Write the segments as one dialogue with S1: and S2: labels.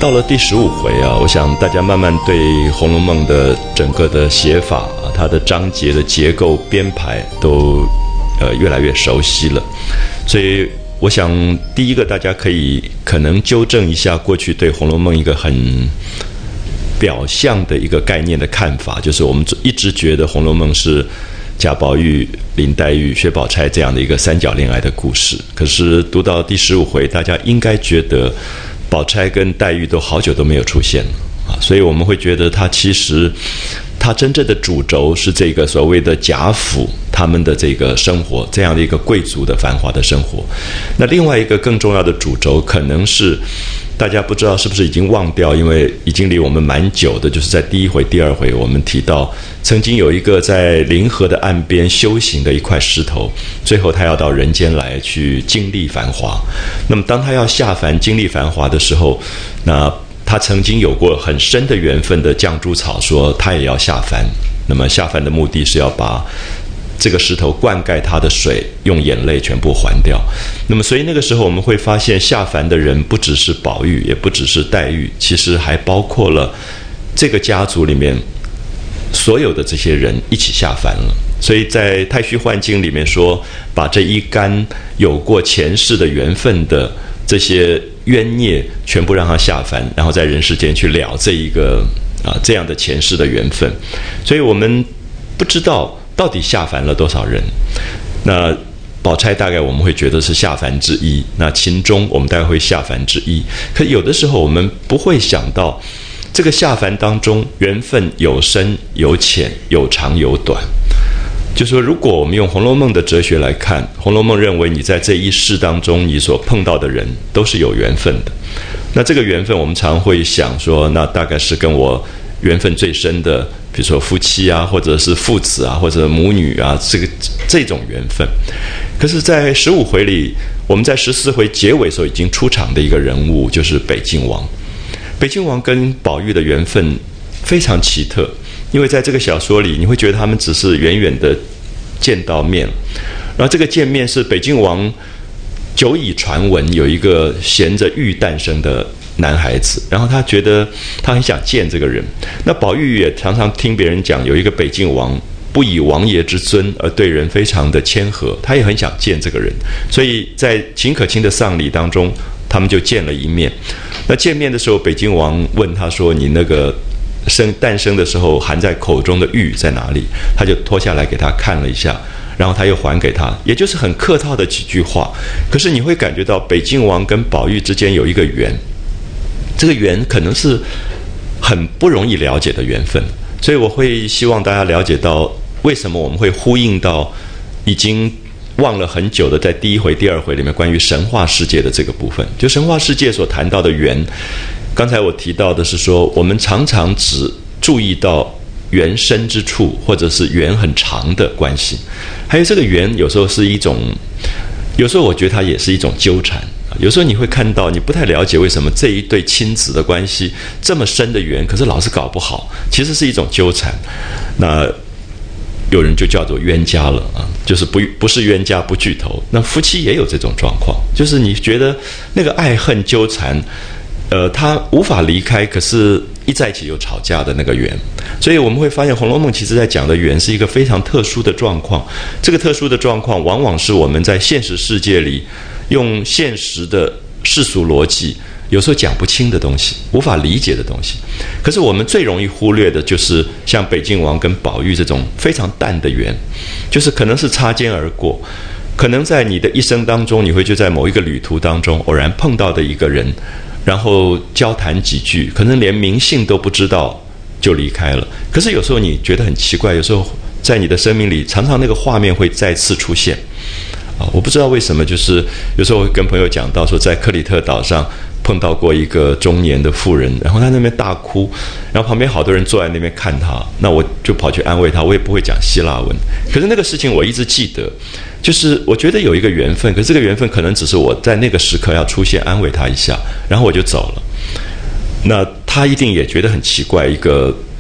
S1: 到了第15回啊，我想大家慢慢对《红楼梦》的整个的写法啊，它的章节的结构编排都越来越熟悉了。所以我想第一个大家可能纠正一下过去对《红楼梦》一个很表象的一个概念的看法，就是我们一直觉得《红楼梦》是贾宝玉、林黛玉、薛宝钗这样的一个三角恋爱的故事。可是读到第15回，大家应该觉得宝钗跟黛玉都好久都没有出现了啊，所以我们会觉得它真正的主轴是这个所谓的贾府他们的这个生活，这样的一个贵族的繁华的生活。那另外一个更重要的主轴可能是大家不知道是不是已经忘掉，因为已经离我们蛮久的，就是在第1回、第2回我们提到曾经有一个在临河的岸边修行的一块石头，最后他要到人间来去经历繁华。那么当他要下凡经历繁华的时候，那他曾经有过很深的缘分的绛珠草说他也要下凡，那么下凡的目的是要把这个石头灌溉它的水用眼泪全部还掉。那么所以那个时候我们会发现下凡的人不只是宝玉，也不只是黛玉，其实还包括了这个家族里面所有的这些人一起下凡了。所以在太虚幻境里面说，把这一干有过前世的缘分的这些冤孽全部让他下凡，然后在人世间去了这样的前世的缘分。所以我们不知道到底下凡了多少人。那宝钗大概我们会觉得是下凡之一，那秦钟我们大概会下凡之一。可有的时候我们不会想到这个下凡当中缘分有深有浅，有长有短。就说如果我们用《红楼梦》的哲学来看，《红楼梦》认为你在这一世当中你所碰到的人都是有缘分的。那这个缘分我们常会想说，那大概是跟我缘分最深的，比如说夫妻啊，或者是父子啊，或者母女啊，这种缘分。可是在15回里，我们在14回结尾时候已经出场的一个人物就是北静王。北静王跟宝玉的缘分非常奇特，因为在这个小说里你会觉得他们只是远远的见到面，然后这个见面是北静王久已传闻有一个衔着玉诞生的男孩子，然后他觉得他很想见这个人。那宝玉也常常听别人讲有一个北静王不以王爷之尊而对人非常的谦和，他也很想见这个人。所以在秦可卿的丧礼当中他们就见了一面。那见面的时候北静王问他说，你那个诞生的时候含在口中的玉在哪里？他就脱下来给他看了一下，然后他又还给他，也就是很客套的几句话。可是你会感觉到北静王跟宝玉之间有一个缘，这个缘可能是很不容易了解的缘分。所以我会希望大家了解到为什么我们会呼应到已经忘了很久的在第1回、第2回里面关于神话世界的这个部分。就神话世界所谈到的缘，刚才我提到的是说，我们常常只注意到缘深之处，或者是缘很长的关系。还有这个缘有时候是一种，有时候我觉得它也是一种纠缠。有时候你会看到你不太了解为什么这一对亲子的关系这么深的缘，可是老是搞不好，其实是一种纠缠。那有人就叫做冤家了啊，就是不是冤家不聚头。那夫妻也有这种状况，就是你觉得那个爱恨纠缠他无法离开，可是一在一起又吵架的那个缘。所以我们会发现《红楼梦》其实在讲的缘是一个非常特殊的状况。这个特殊的状况往往是我们在现实世界里用现实的世俗逻辑有时候讲不清的东西，无法理解的东西。可是我们最容易忽略的就是像北静王跟宝玉这种非常淡的缘，就是可能是擦肩而过，可能在你的一生当中，你会就在某一个旅途当中偶然碰到的一个人，然后交谈几句，可能连名姓都不知道就离开了。可是有时候你觉得很奇怪，有时候在你的生命里常常那个画面会再次出现我不知道为什么，就是有时候会跟朋友讲到说，在克里特岛上碰到过一个中年的妇人，然后他那边大哭，然后旁边好多人坐在那边看他，那我就跑去安慰他，我也不会讲希腊文，可是那个事情我一直记得，就是我觉得有一个缘分，可是这个缘分可能只是我在那个时刻要出现安慰他一下，然后我就走了。那他一定也觉得很奇怪，一个不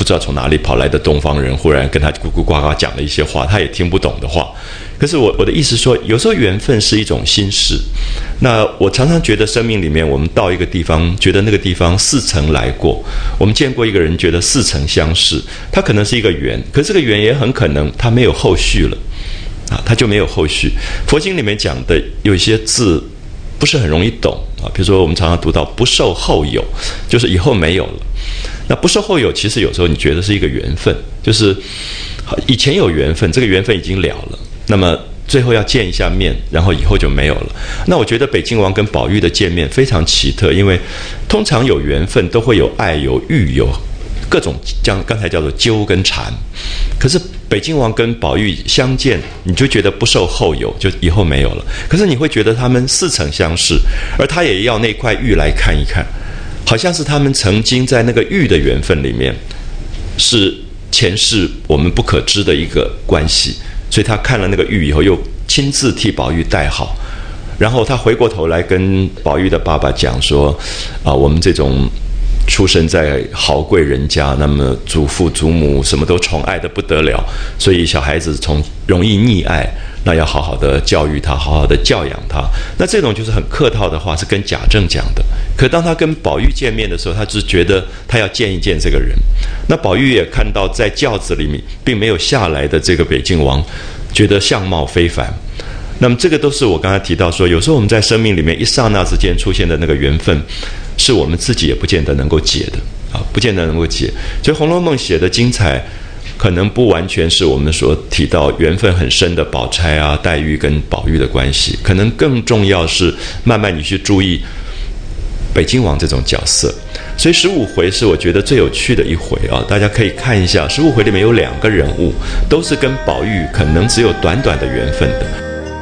S1: 知道从哪里跑来的东方人，忽然跟他咕咕呱呱讲了一些话，他也听不懂的话。可是我的意思说，有时候缘分是一种心事。那我常常觉得生命里面，我们到一个地方，觉得那个地方似曾来过，我们见过一个人，觉得似曾相识，他可能是一个缘，可是这个缘也很可能他没有后续了啊，他就没有后续。佛经里面讲的有一些字不是很容易懂啊，比如说我们常常读到不受后有，就是以后没有了。那不受后有，其实有时候你觉得是一个缘分，就是以前有缘分，这个缘分已经了了，那么最后要见一下面，然后以后就没有了。那我觉得北静王跟宝玉的见面非常奇特，因为通常有缘分都会有爱、有欲、有各种刚才叫做纠跟缠，可是北静王跟宝玉相见，你就觉得不受后有，就以后没有了。可是你会觉得他们似曾相识，而他也要那块玉来看一看，好像是他们曾经在那个玉的缘分里面，是前世我们不可知的一个关系。所以他看了那个玉以后，又亲自替宝玉戴好，然后他回过头来跟宝玉的爸爸讲说：我们这种出生在豪贵人家，那么祖父祖母什么都宠爱得不得了，所以小孩子从容易溺爱，那要好好的教育他，好好的教养他。那这种就是很客套的话，是跟贾政讲的。可当他跟宝玉见面的时候，他只觉得他要见一见这个人。那宝玉也看到在轿子里面并没有下来的这个北静王，觉得相貌非凡。那么这个都是我刚才提到说，有时候我们在生命里面一刹那之间出现的那个缘分，是我们自己也不见得能够解的啊，不见得能够解。所以《红楼梦》写的精彩，可能不完全是我们所提到缘分很深的宝钗啊、黛玉跟宝玉的关系，可能更重要是慢慢你去注意北静王这种角色。所以15回是我觉得最有趣的一回啊，大家可以看一下。15回里面有2个人物，都是跟宝玉可能只有短短的缘分的。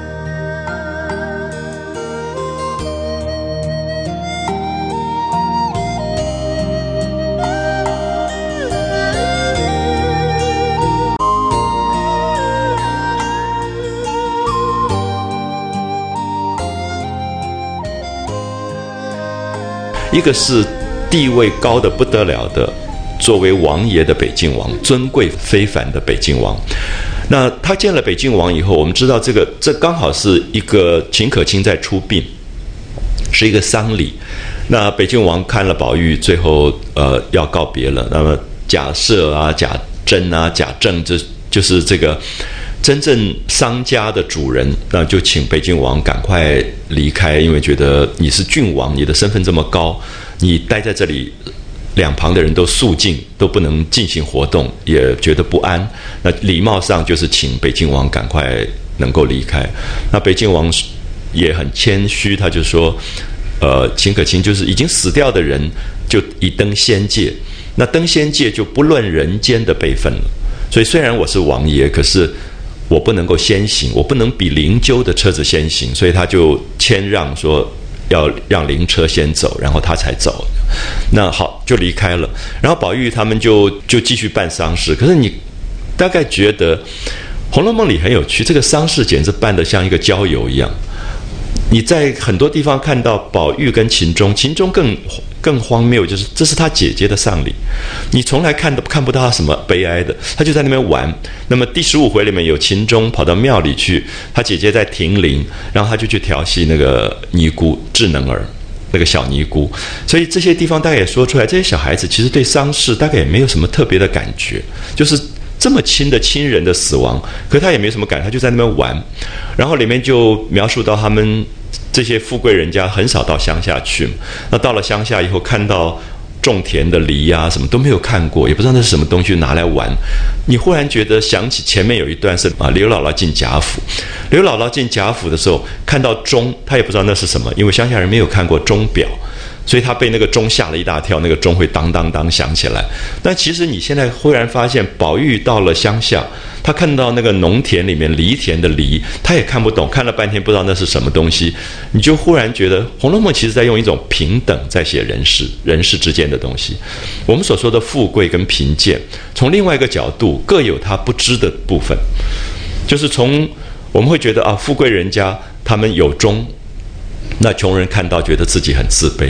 S1: 一个是地位高的不得了的，作为王爷的北静王，尊贵非凡的北静王。那他见了北静王以后，我们知道这刚好是一个秦可卿在出殡，是一个丧礼。那北静王看了宝玉，最后要告别了。那么贾赦啊、贾珍啊、贾政，就是这个真正商家的主人，那就请北静王赶快离开，因为觉得你是郡王，你的身份这么高，你待在这里，两旁的人都肃静，都不能进行活动，也觉得不安。那礼貌上就是请北静王赶快能够离开。那北静王也很谦虚，他就说，秦可卿就是已经死掉的人，就已登仙界，那登仙界就不论人间的辈分了。所以虽然我是王爷，可是我不能够先行，我不能比灵柩的车子先行，所以他就谦让说要让灵车先走，然后他才走。那好，就离开了。然后宝玉他们就继续办丧事。可是你大概觉得《红楼梦》里很有趣，这个丧事简直办得像一个郊游一样。你在很多地方看到宝玉跟秦钟，秦钟更荒谬，就是这是他姐姐的丧礼，你从来看不到他什么悲哀的，他就在那边玩。那么第15回里面有秦钟跑到庙里去，他姐姐在停灵，然后他就去调戏那个尼姑智能儿，那个小尼姑。所以这些地方大概也说出来，这些小孩子其实对丧事大概也没有什么特别的感觉，就是这么亲的亲人的死亡，可他也没什么感，他就在那边玩。然后里面就描述到他们这些富贵人家很少到乡下去，那到了乡下以后，看到种田的梨啊什么都没有看过，也不知道那是什么东西拿来玩。你忽然觉得想起前面有一段是刘姥姥进贾府，刘姥姥进贾府的时候看到钟，她也不知道那是什么，因为乡下人没有看过钟表，所以他被那个钟吓了一大跳，那个钟会当当当响起来。但其实你现在忽然发现，宝玉到了乡下，他看到那个农田里面梨田的梨，他也看不懂，看了半天不知道那是什么东西。你就忽然觉得《红楼梦》其实在用一种平等在写人世之间的东西。我们所说的富贵跟贫贱，从另外一个角度各有他不知的部分。就是从我们会觉得富贵人家他们有钟，那穷人看到觉得自己很自卑。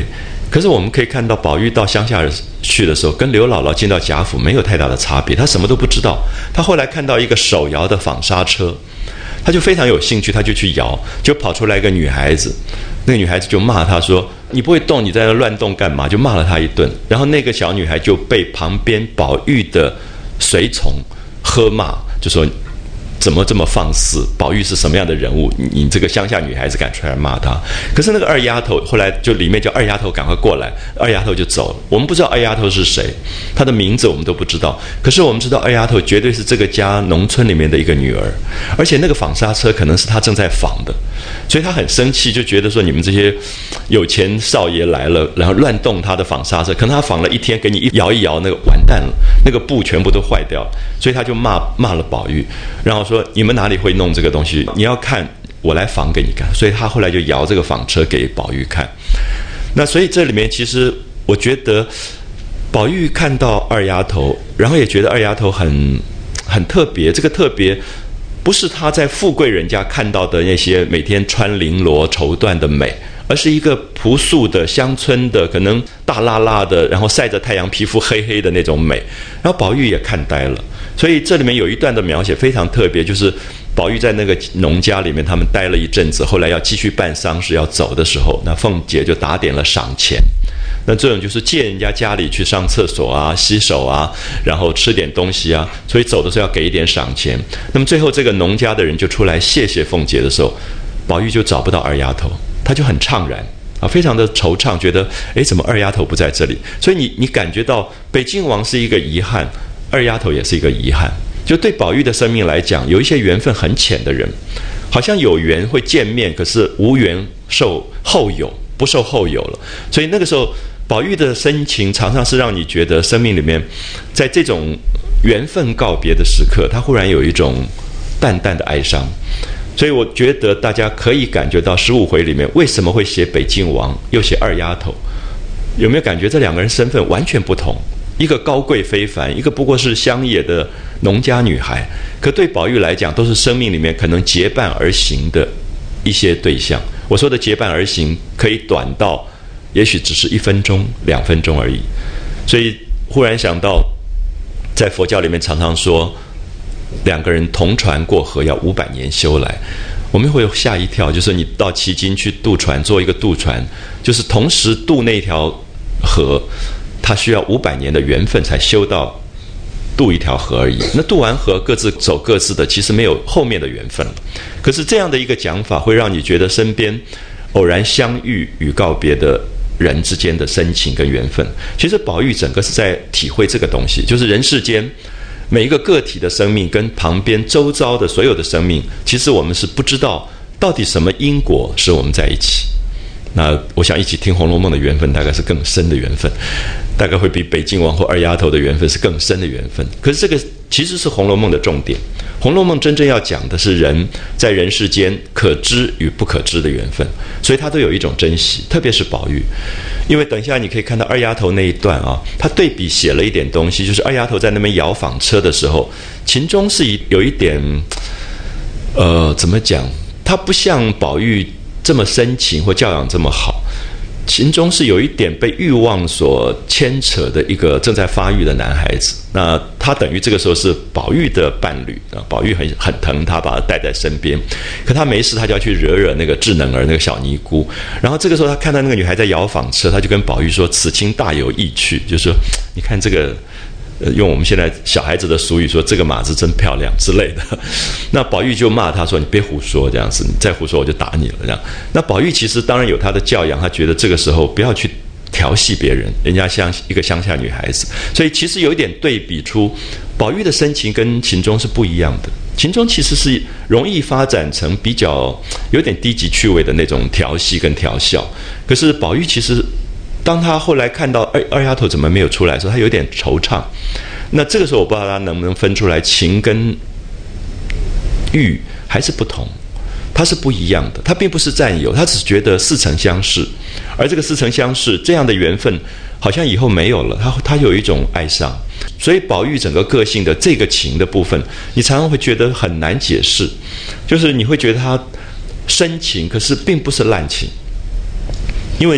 S1: 可是我们可以看到，宝玉到乡下去的时候，跟刘姥姥进到贾府没有太大的差别，他什么都不知道。他后来看到一个手摇的纺纱车，他就非常有兴趣，他就去摇，就跑出来一个女孩子，那个女孩子就骂他说：“你不会动，你在那乱动干嘛？”就骂了他一顿。然后那个小女孩就被旁边宝玉的随从喝骂，就说：“怎么这么放肆？宝玉是什么样的人物？你这个乡下女孩子敢出来骂他？”可是那个二丫头后来就里面叫二丫头赶快过来，二丫头就走了。我们不知道二丫头是谁，她的名字我们都不知道。可是我们知道二丫头绝对是这个家农村里面的一个女儿，而且那个纺纱车可能是她正在纺的，所以她很生气，就觉得说你们这些有钱少爷来了，然后乱动她的纺纱车，可能她纺了一天，给你一摇一摇，那个完蛋了，那个布全部都坏掉了，所以她就骂了宝玉，然后说你们哪里会弄这个东西？你要看我来纺给你看。所以他后来就摇这个纺车给宝玉看。那所以这里面其实我觉得宝玉看到二丫头，然后也觉得二丫头很特别。这个特别不是他在富贵人家看到的那些每天穿绫罗绸缎的美，而是一个朴素的乡村的，可能大辣辣的，然后晒着太阳皮肤黑黑的那种美。然后宝玉也看呆了。所以这里面有一段的描写非常特别，就是宝玉在那个农家里面，他们待了一阵子，后来要继续办丧事要走的时候，那凤姐就打点了赏钱。那这种就是借人家家里去上厕所啊、洗手啊，然后吃点东西啊，所以走的时候要给一点赏钱。那么最后这个农家的人就出来谢谢凤姐的时候，宝玉就找不到二丫头，他就很怅然啊，非常的惆怅，觉得怎么二丫头不在这里？所以你感觉到北静王是一个遗憾，二丫头也是一个遗憾。就对宝玉的生命来讲，有一些缘分很浅的人，好像有缘会见面，可是无缘受后有，不受后有了。所以那个时候宝玉的深情常常是让你觉得生命里面在这种缘分告别的时刻，他忽然有一种淡淡的哀伤。所以我觉得大家可以感觉到15回里面为什么会写北静王又写二丫头，有没有感觉这两个人身份完全不同？一个高贵非凡，一个不过是乡野的农家女孩，可对宝玉来讲都是生命里面可能结伴而行的一些对象。我说的结伴而行可以短到也许只是1分钟2分钟而已。所以忽然想到在佛教里面常常说两个人同船过河要500年修来，我们会吓一跳，就是你到旗津去渡船，做一个渡船，就是同时渡那条河，它需要500年的缘分才修到渡一条河而已。那渡完河各自走各自的，其实没有后面的缘分了。可是这样的一个讲法会让你觉得身边偶然相遇与告别的人之间的深情跟缘分。其实宝玉整个是在体会这个东西，就是人世间每一个个体的生命跟旁边周遭的所有的生命，其实我们是不知道到底什么因果使我们在一起。那我想一起听《红楼梦》的缘分大概是更深的缘分，大概会比北静王或二丫头的缘分是更深的缘分。可是这个其实是《红楼梦》的重点，《红楼梦》真正要讲的是人在人世间可知与不可知的缘分，所以他都有一种珍惜，特别是宝玉。因为等一下你可以看到二丫头那一段啊，他对比写了一点东西，就是二丫头在那边摇纺车的时候，秦钟是有一点怎么讲，他不像宝玉这么深情或教养这么好，秦钟是有一点被欲望所牵扯的一个正在发育的男孩子。那他等于这个时候是宝玉的伴侣啊，宝玉很疼他，把他带在身边，可他没事他就要去惹那个智能儿那个小尼姑。然后这个时候他看到那个女孩在摇纺车，他就跟宝玉说此情大有意趣，就是说你看这个用我们现在小孩子的俗语说这个马子真漂亮之类的。那宝玉就骂他说你别胡说，这样子你再胡说我就打你了这样。那宝玉其实当然有他的教养，他觉得这个时候不要去调戏别人，人家像一个乡下女孩子。所以其实有一点对比出宝玉的深情跟秦钟是不一样的。秦钟其实是容易发展成比较有点低级趣味的那种调戏跟调笑，可是宝玉其实当他后来看到二丫头怎么没有出来的时候，他有点惆怅。那这个时候我不知道他能不能分出来情跟欲还是不同，它是不一样的。他并不是占有，他只觉得似曾相识，而这个似曾相识这样的缘分好像以后没有了，他有一种哀伤。所以宝玉整个个性的这个情的部分，你常常会觉得很难解释，就是你会觉得他深情，可是并不是滥情。因为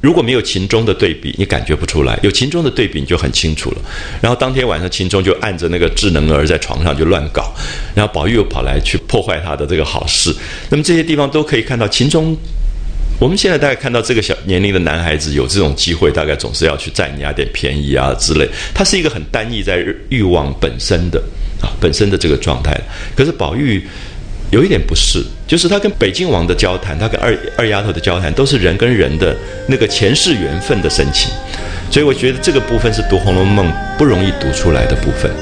S1: 如果没有秦钟的对比，你感觉不出来；有秦钟的对比，你就很清楚了。然后当天晚上，秦钟就按着那个智能儿在床上就乱搞，然后宝玉又跑来去破坏他的这个好事。那么这些地方都可以看到秦钟。我们现在大概看到这个小年龄的男孩子有这种机会，大概总是要去占人家点便宜啊之类。他是一个很单一在欲望本身的本身的这个状态。可是宝玉有一点不是，就是他跟北静王的交谈，他跟二丫头的交谈，都是人跟人的那个前世缘分的深情。所以我觉得这个部分是读《红楼梦》不容易读出来的部分。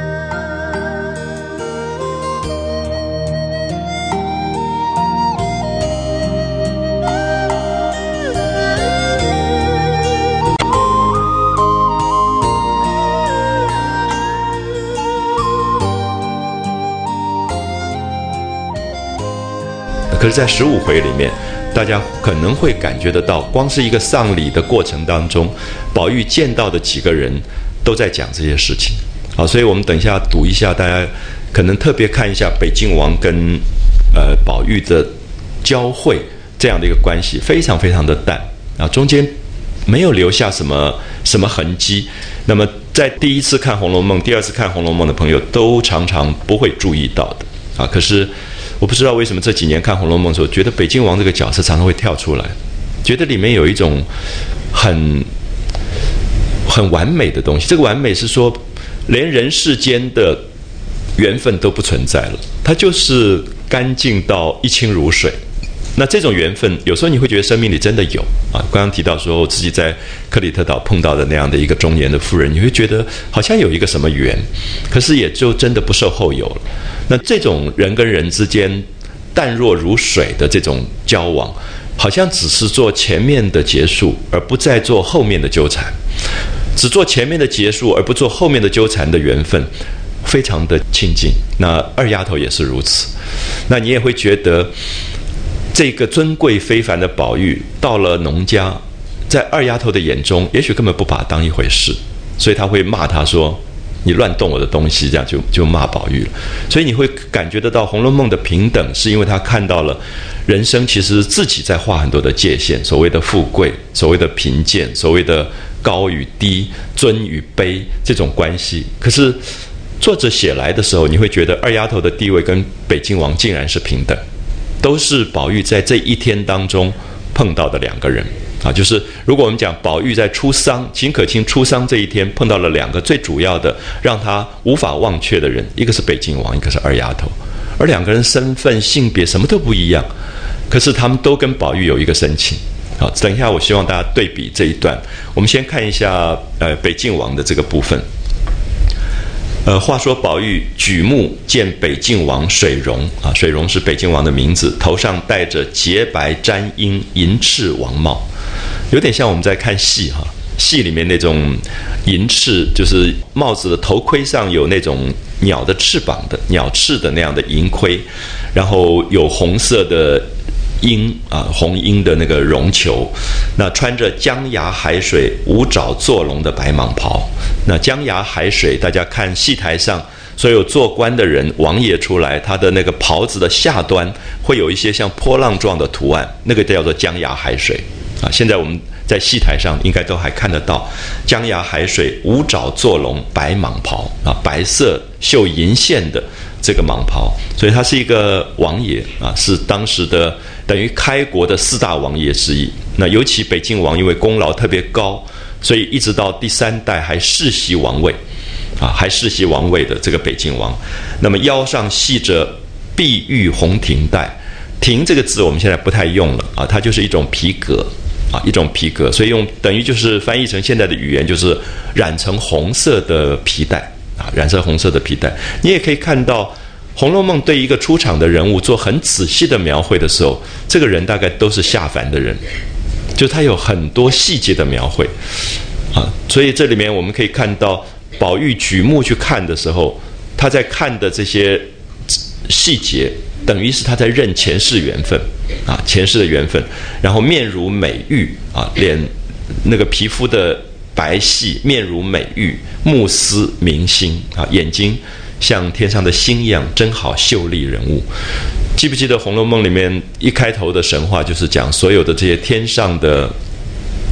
S1: 可是在15回里面，大家可能会感觉得到，光是一个丧礼的过程当中，宝玉见到的几个人都在讲这些事情。好，所以我们等一下读一下，大家可能特别看一下北静王跟宝玉的交汇这样的一个关系，非常非常的淡啊，中间没有留下什么痕迹。那么在第一次看《红楼梦》、第二次看《红楼梦》的朋友，都常常不会注意到的啊。可是我不知道为什么这几年看《红楼梦》的时候，觉得北静王这个角色常常会跳出来，觉得里面有一种很完美的东西。这个完美是说，连人世间的缘分都不存在了，它就是干净到一清如水。那这种缘分，有时候你会觉得生命里真的有啊。刚刚提到说自己在克里特岛碰到的那样的一个中年的妇人，你会觉得好像有一个什么缘，可是也就真的不受后有了。那这种人跟人之间淡若如水的这种交往，好像只是做前面的结束，而不再做后面的纠缠。只做前面的结束，而不做后面的纠缠的缘分，非常的亲近。那二丫头也是如此。那你也会觉得，这个尊贵非凡的宝玉到了农家，在二丫头的眼中，也许根本不把他当一回事，所以他会骂他说：“你乱动我的东西。”这样就骂宝玉了。所以你会感觉得到《红楼梦》的平等，是因为他看到了人生其实自己在画很多的界限，所谓的富贵，所谓的贫贱，所谓的高与低，尊与卑这种关系。可是作者写来的时候，你会觉得二丫头的地位跟北静王竟然是平等，都是宝玉在这一天当中碰到的两个人啊。就是如果我们讲宝玉在出丧，秦可卿出丧这一天碰到了两个最主要的让他无法忘却的人，一个是北静王，一个是二丫头，而两个人身份性别什么都不一样，可是他们都跟宝玉有一个深情。好，等一下我希望大家对比这一段。我们先看一下北静王的这个部分。话说宝玉举目见北静王水溶啊，水溶是北静王的名字，头上戴着洁白沾缨银翅王帽，有点像我们在看戏哈，戏里面那种银翅，就是帽子的头盔上有那种鸟的翅膀的鸟翅的那样的银盔，然后有红色的鹰啊，红鹰的那个绒球，那穿着江崖海水五爪坐龙的白蟒袍。那江崖海水，大家看戏台上所有做官的人，王爷出来，他的那个袍子的下端会有一些像波浪状的图案，那个叫做江崖海水啊。现在我们在戏台上应该都还看得到江崖海水五爪坐龙白蟒袍啊，白色绣银线的这个蟒袍，所以他是一个王爷啊，是当时的等于开国的4大王爷之一。那尤其北静王因为功劳特别高，所以一直到第3代还世袭王位啊，还世袭王位的这个北静王。那么腰上系着碧玉红停带，停这个字我们现在不太用了啊，它就是一种皮革啊，一种皮革，所以用等于就是翻译成现在的语言，就是染成红色的皮带啊，染成红色的皮带。你也可以看到《红楼梦》对一个出场的人物做很仔细的描绘的时候，这个人大概都是下凡的人，就他有很多细节的描绘啊。所以这里面我们可以看到宝玉举目去看的时候，他在看的这些细节，等于是他在认前世缘分啊，前世的缘分。然后面如美玉啊，脸那个皮肤的白皙，面如美玉，目丝明星啊，眼睛像天上的星一样，真好秀丽人物。记不记得《红楼梦》里面一开头的神话，就是讲所有的这些天上的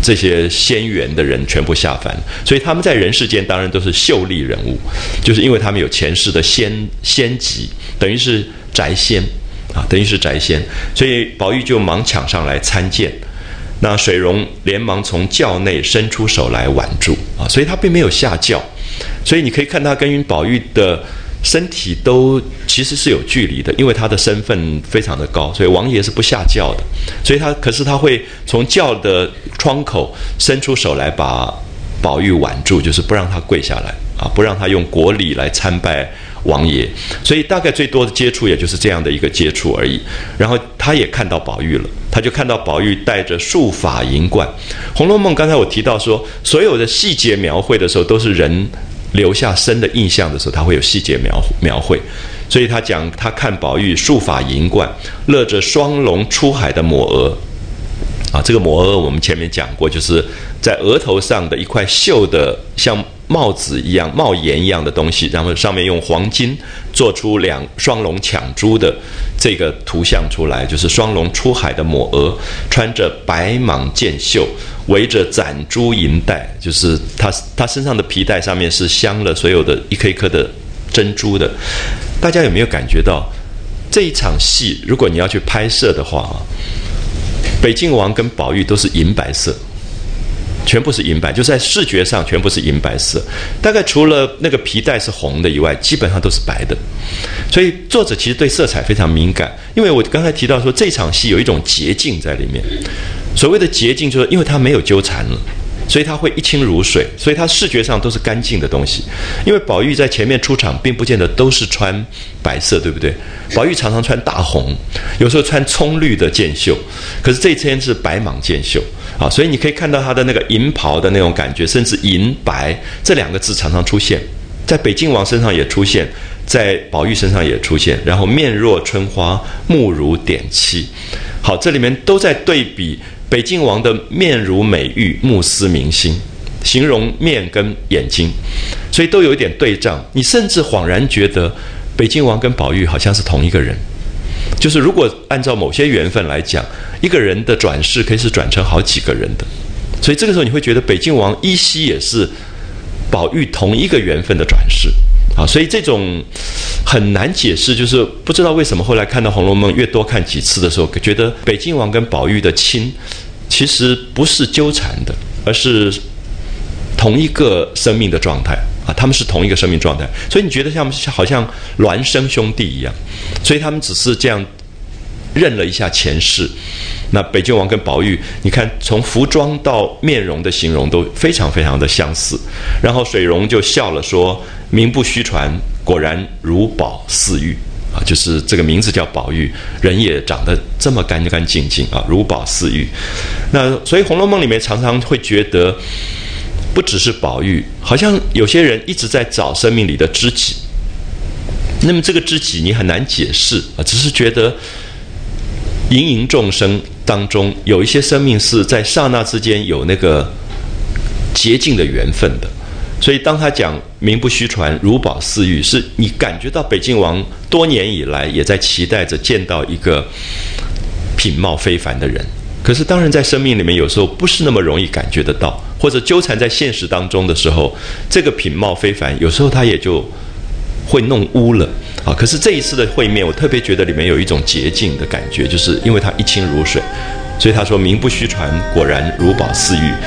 S1: 这些仙缘的人全部下凡，所以他们在人世间当然都是秀丽人物，就是因为他们有前世的仙籍，等于是宅仙啊，等于是宅仙，所以宝玉就忙抢上来参见。那水溶连忙从轿内伸出手来挽住啊，所以他并没有下轿，所以你可以看他跟宝玉的身体都其实是有距离的，因为他的身份非常的高，所以王爷是不下轿的，所以可是他会从轿的窗口伸出手来把宝玉挽住，就是不让他跪下来啊，不让他用国礼来参拜王爷，所以大概最多的接触也就是这样的一个接触而已。然后他也看到宝玉了，他就看到宝玉带着束发银冠。《红楼梦》刚才我提到说，所有的细节描绘的时候，都是人留下深的印象的时候，他会有细节描绘。所以他讲，他看宝玉束发银冠，勒着双龙出海的抹额啊，这个抹额我们前面讲过，就是在额头上的一块绣的像帽子一样、帽檐一样的东西，然后上面用黄金做出双龙抢珠的这个图像出来，就是双龙出海的抹额，穿着白蟒箭袖，围着攒珠银带，就是他身上的皮带上面是镶了所有的一颗一颗的珍珠的。大家有没有感觉到这一场戏，如果你要去拍摄的话，北静王跟宝玉都是银白色，全部是银白，就是在视觉上全部是银白色，大概除了那个皮带是红的以外，基本上都是白的。所以作者其实对色彩非常敏感，因为我刚才提到说这场戏有一种洁净在里面。所谓的洁净，就是因为它没有纠缠了，所以它会一清如水，所以它视觉上都是干净的东西。因为宝玉在前面出场并不见得都是穿白色，对不对？宝玉常常穿大红，有时候穿葱绿的箭袖，可是这一天是白蟒箭袖啊，所以你可以看到他的那个银袍的那种感觉，甚至银白这两个字常常出现，在北静王身上也出现，在宝玉身上也出现，然后面若春花，目如点漆。好，这里面都在对比北静王的面如美玉，目似明星，形容面跟眼睛，所以都有一点对仗。你甚至恍然觉得北静王跟宝玉好像是同一个人，就是如果按照某些缘分来讲，一个人的转世可以是转成好几个人的，所以这个时候你会觉得北静王依稀也是宝玉同一个缘分的转世啊，所以这种很难解释，就是不知道为什么后来看到《红楼梦》越多看几次的时候，觉得北静王跟宝玉的亲其实不是纠缠的，而是同一个生命的状态啊，他们是同一个生命状态，所以你觉得好像孪生兄弟一样，所以他们只是这样认了一下前世。那北静王跟宝玉，你看从服装到面容的形容都非常非常的相似。然后水溶就笑了说：“名不虚传，果然如宝似玉啊，就是这个名字叫宝玉，人也长得这么干干净净啊，如宝似玉。”那所以《红楼梦》里面常常会觉得，不只是宝玉，好像有些人一直在找生命里的知己。那么这个知己你很难解释啊，只是觉得芸芸众生当中有一些生命是在刹那之间有那个洁净的缘分的。所以当他讲名不虚传，如宝似玉，是你感觉到北静王多年以来也在期待着见到一个品貌非凡的人，可是当然在生命里面有时候不是那么容易感觉得到，或者纠缠在现实当中的时候，这个品貌非凡有时候他也就会弄污了啊。可是这一次的会面，我特别觉得里面有一种洁净的感觉，就是因为它一清如水，所以他说名不虚传，果然如宝似玉。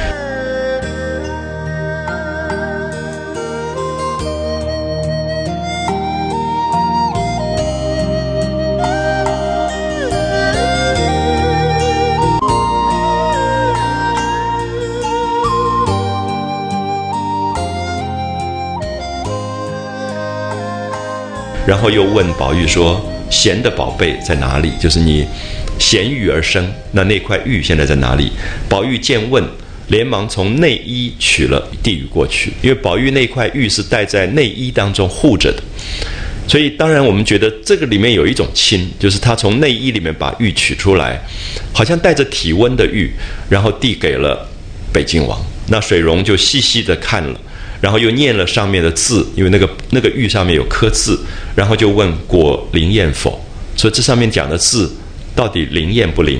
S1: 然后又问宝玉说：“贤的宝贝在哪里？就是你衔玉而生，那块玉现在在哪里？”宝玉见问，连忙从内衣取了递与过去，因为宝玉那块玉是戴在内衣当中护着的，所以当然我们觉得这个里面有一种亲，就是他从内衣里面把玉取出来，好像带着体温的玉，然后递给了北静王。那水溶就细细的看了，然后又念了上面的字，因为那个玉上面有刻字，然后就问果灵验否，所以这上面讲的字到底灵验不灵验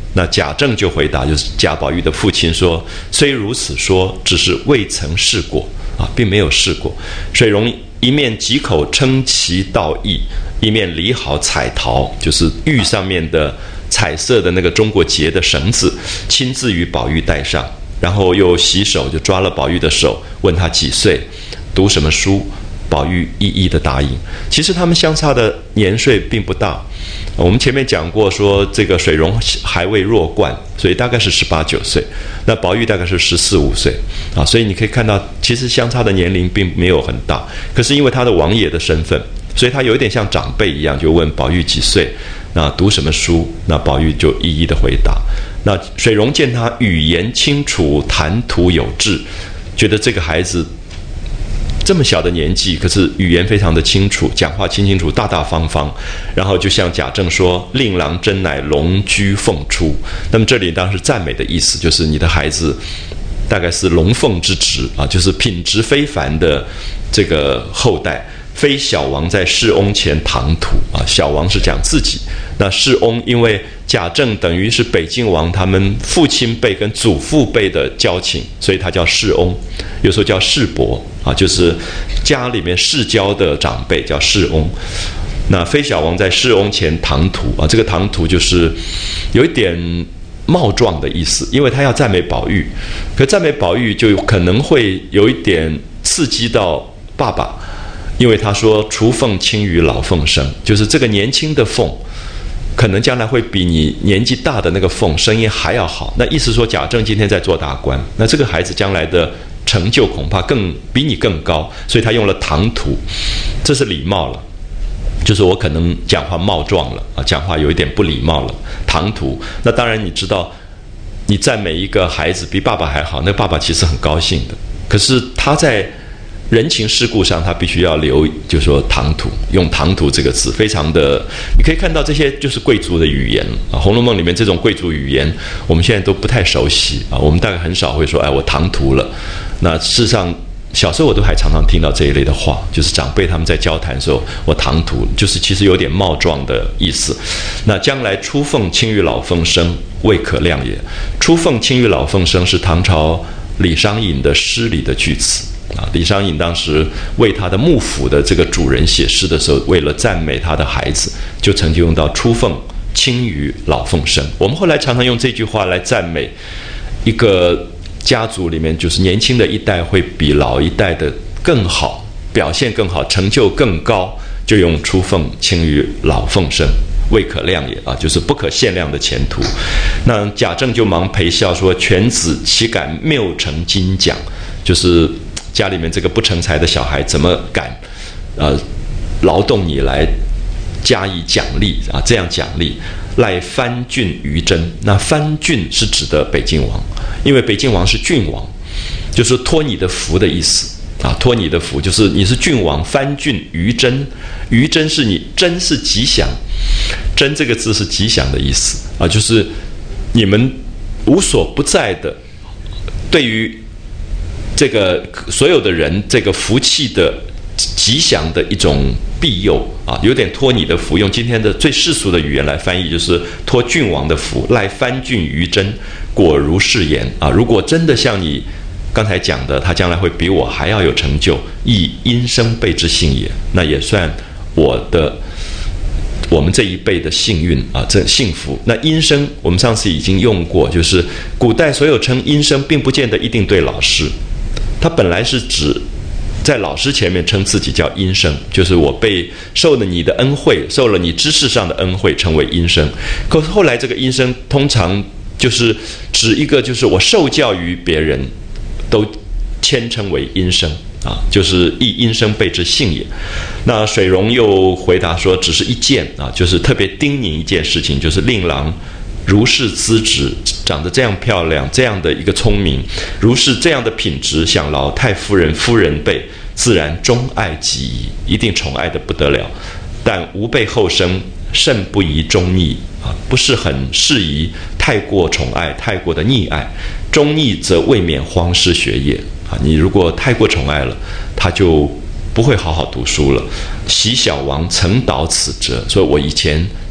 S1: 那贾政就回答，就是贾宝玉的父亲说：“虽如此说，只是未曾试过啊，并没有试过。”水溶一面几口称其道义，一面理好彩桃，就是玉上面的彩色的那个中国结的绳子，亲自与宝玉戴上，然后又洗手，就抓了宝玉的手，问他几岁，读什么书。宝玉一一的答应。其实他们相差的年岁并不大，我们前面讲过说这个水溶还未弱冠，所以大概是18、19岁，那宝玉大概是14、15岁啊，所以你可以看到其实相差的年龄并没有很大，可是因为他的王爷的身份，所以他有一点像长辈一样，就问宝玉几岁，那读什么书，那宝玉就一一的回答。那水溶见他语言清楚，谈吐有致，觉得这个孩子这么小的年纪，可是语言非常的清楚，讲话清清楚，大大方方，然后就像贾政说：“令郎真乃龙居凤出。”那么这里当然是赞美的意思，就是你的孩子大概是龙凤之质啊，就是品质非凡的这个后代。非小王在世翁前唐突啊，小王是讲自己，那世翁因为贾政等于是北静王他们父亲辈跟祖父辈的交情，所以他叫世翁，有时候叫世伯啊，就是家里面世交的长辈叫世翁。那非小王在世翁前唐突啊，这个唐突就是有一点冒撞的意思，因为他要赞美宝玉，可赞美宝玉就可能会有一点刺激到爸爸。因为他说雏凤轻于老凤声，就是这个年轻的凤可能将来会比你年纪大的那个凤声音还要好，那意思说贾政今天在做大官，那这个孩子将来的成就恐怕比你更高，所以他用了唐突，这是礼貌了，就是我可能讲话冒撞了啊，讲话有一点不礼貌了，唐突。那当然你知道，你赞美一个孩子比爸爸还好，那爸爸其实很高兴的，可是他在人情世故上他必须要留，就是说唐突，用唐突这个字非常的，你可以看到这些就是贵族的语言啊，《红楼梦》里面这种贵族语言我们现在都不太熟悉啊，我们大概很少会说哎我唐突了。那事实上小时候我都还常常听到这一类的话，就是长辈他们在交谈的时候我唐突，就是其实有点冒撞的意思。那将来初凤轻于老凤声，未可量也。初凤轻于老凤声是唐朝李商隐的诗里的句子啊，李商隐当时为他的幕府的这个主人写诗的时候，为了赞美他的孩子，就曾经用到初凤轻于老凤声。我们后来常常用这句话来赞美一个家族里面，就是年轻的一代会比老一代的更好，表现更好，成就更高，就用初凤轻于老凤声，未可量也啊，就是不可限量的前途。那贾政就忙陪笑说：“犬子岂敢谬成金奖？”就是家里面这个不成才的小孩怎么敢劳动你来加以奖励啊？这样奖励赖藩郡于真。那藩郡是指的北静王，因为北静王是郡王，就是托你的福的意思啊，托你的福就是你是郡王，藩郡于真，于真是你，真是吉祥，真这个字是吉祥的意思啊，就是你们无所不在的，对于这个所有的人这个福气的吉祥的一种庇佑啊，有点托你的福，用今天的最世俗的语言来翻译，就是托郡王的福，赖藩郡于真，果如是言啊，如果真的像你刚才讲的，他将来会比我还要有成就，亦因生辈之幸也，那也算我们这一辈的幸运啊，这幸福。那因生我们上次已经用过，就是古代所有称因生并不见得一定对老师，他本来是指在老师前面称自己叫因生，就是我被受了你的恩惠，受了你知识上的恩惠，称为因生。可是后来这个因生通常就是指一个，就是我受教于别人都谦称为因生啊，就是亦因生辈之幸也。那水溶又回答说，只是一件啊，就是特别叮咛一件事情，就是令郎如是资质，长得这样漂亮，这样的一个聪明，如是这样的品质，想劳太夫人夫人辈，自然钟爱极矣，一定宠爱的不得了。但吾辈后生甚不宜中溺啊，不是很适宜太过宠爱，太过的溺爱。中溺则未免荒失学业啊，你如果太过宠爱了，他就不会好好读书了。昔小王曾蹈此辙，所以我以前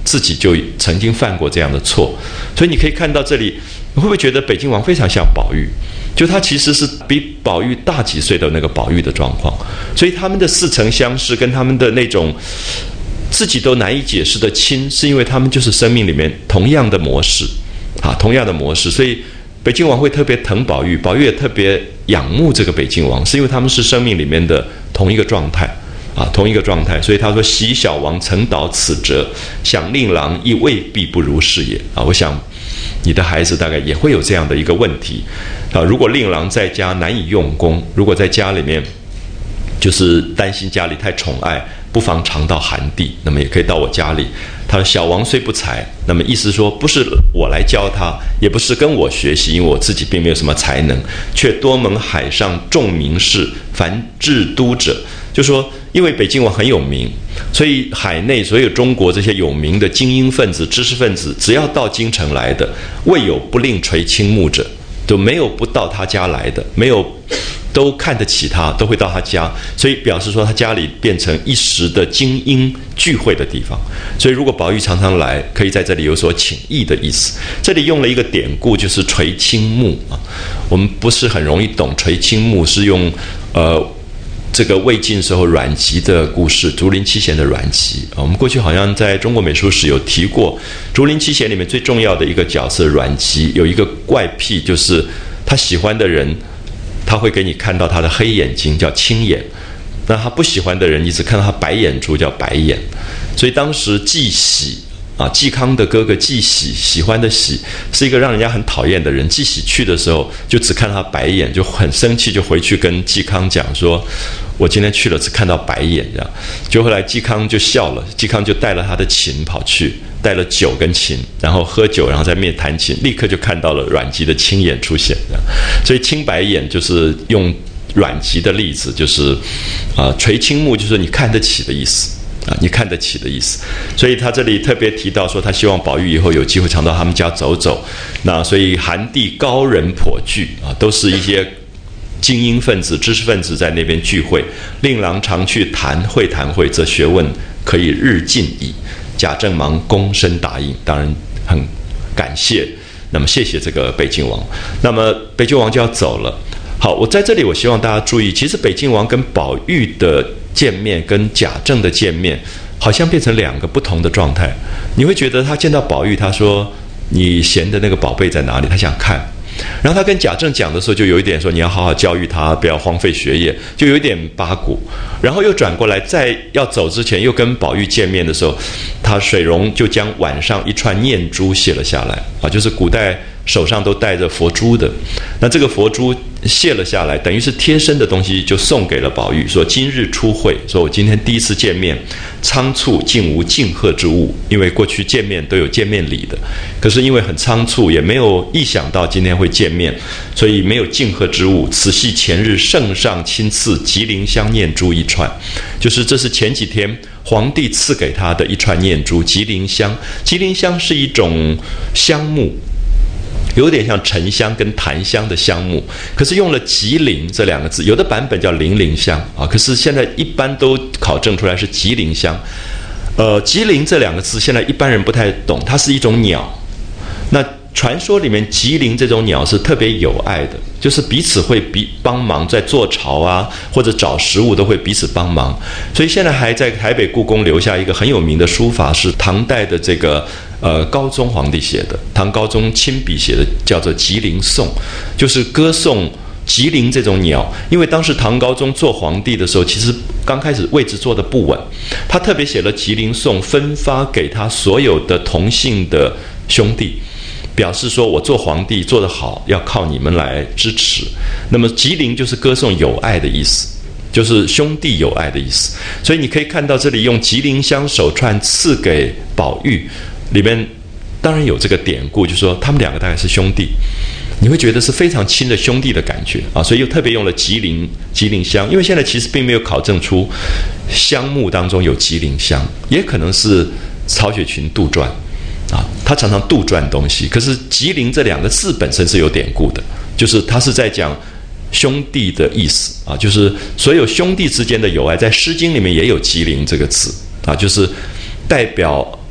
S1: 自己就曾经犯过这样的错。所以你可以看到这里，你会不会觉得北静王非常像宝玉？就他其实是比宝玉大几岁的那个宝玉的状况，所以他们的似曾相识，跟他们的那种自己都难以解释的亲，是因为他们就是生命里面同样的模式同样的模式。所以北静王会特别疼宝玉，宝玉也特别仰慕这个北静王，是因为他们是生命里面的同一个状态同一个状态。所以他说：“昔小王曾蹈此辙，想令郎亦未必不如是也。”我想你的孩子大概也会有这样的一个问题如果令郎在家难以用功，如果在家里面就是担心家里太宠爱，不妨常到寒地，那么也可以到我家里。他说：“小王虽不才，那么意思说不是我来教他，也不是跟我学习，因为我自己并没有什么才能，却多蒙海上众名士，凡至都者。”就说因为北静王很有名，所以海内所有中国这些有名的精英分子、知识分子，只要到京城来的，未有不令垂青目者，都没有不到他家来的，没有都看得起他，都会到他家，所以表示说他家里变成一时的精英聚会的地方。所以如果宝玉常常来，可以在这里有所请益的意思。这里用了一个典故，就是垂青目我们不是很容易懂垂青目，是用这个魏晋时候阮籍的故事，竹林七贤的阮籍我们过去好像在中国美术史有提过，竹林七贤里面最重要的一个角色阮籍有一个怪癖，就是他喜欢的人他会给你看到他的黑眼睛，叫青眼，那他不喜欢的人你只看到他白眼珠，叫白眼。所以当时纪喜嵇康的哥哥纪喜，喜欢的喜是一个让人家很讨厌的人。纪喜去的时候就只看他白眼，就很生气，就回去跟纪康讲说：“我今天去了只看到白眼。”这样，就后来纪康就笑了，纪康就带了他的琴跑去，带了酒跟琴，然后喝酒，然后在面弹琴，立刻就看到了阮籍的青眼出现。所以青白眼就是用阮籍的例子，就是垂青目，就是你看得起的意思。你看得起的意思。所以他这里特别提到说，他希望宝玉以后有机会常到他们家走走。那所以寒地高人颇聚都是一些精英分子、知识分子在那边聚会。令郎常去谈会，则学问可以日进矣。贾政忙躬身答应，当然很感谢。那么谢谢这个北静王。那么北静王就要走了。好，我在这里我希望大家注意，其实北静王跟宝玉的见面跟贾政的见面好像变成两个不同的状态。你会觉得他见到宝玉，他说：“你闲的那个宝贝在哪里？”他想看。然后他跟贾政讲的时候，就有一点说：“你要好好教育他，不要荒废学业。”就有一点八股。然后又转过来，在要走之前，又跟宝玉见面的时候，他水溶就将碗上一串念珠卸了下来就是古代手上都戴着佛珠的。那这个佛珠卸了下来，等于是贴身的东西，就送给了宝玉，说：“今日初会，说我今天第一次见面，仓促竟无敬贺之物。因为过去见面都有见面礼的，可是因为很仓促，也没有意想到今天会见面，所以没有敬贺之物。此系前日圣上亲赐吉林香念珠一串，就是这是前几天皇帝赐给他的一串念珠。吉林香，吉林香是一种香木。”有点像沉香跟檀香的香木，可是用了吉林这两个字，有的版本叫零陵香可是现在一般都考证出来是吉林香。吉林这两个字现在一般人不太懂，它是一种鸟。那传说里面吉林这种鸟是特别有爱的，就是彼此会帮忙，在做巢或者找食物都会彼此帮忙。所以现在还在台北故宫留下一个很有名的书法，是唐代的这个高宗皇帝写的，唐高宗亲笔写的，叫做《吉林颂》，就是歌颂吉林这种鸟。因为当时唐高宗做皇帝的时候，其实刚开始位置坐得不稳，他特别写了《吉林颂》，分发给他所有的同姓的兄弟，表示说我做皇帝做得好，要靠你们来支持。那么吉林就是歌颂友爱的意思，就是兄弟友爱的意思。所以你可以看到这里用吉林香手串赐给宝玉，里面当然有这个典故，就是说他们两个大概是兄弟，你会觉得是非常亲的兄弟的感觉所以又特别用了吉林香。因为现在其实并没有考证出香木当中有吉林香，也可能是曹雪芹杜撰他常常杜撰东西。可是吉林这两个字本身是有典故的，就是他是在讲兄弟的意思就是所有兄弟之间的友爱，在《诗经》里面也有吉林这个字就是代表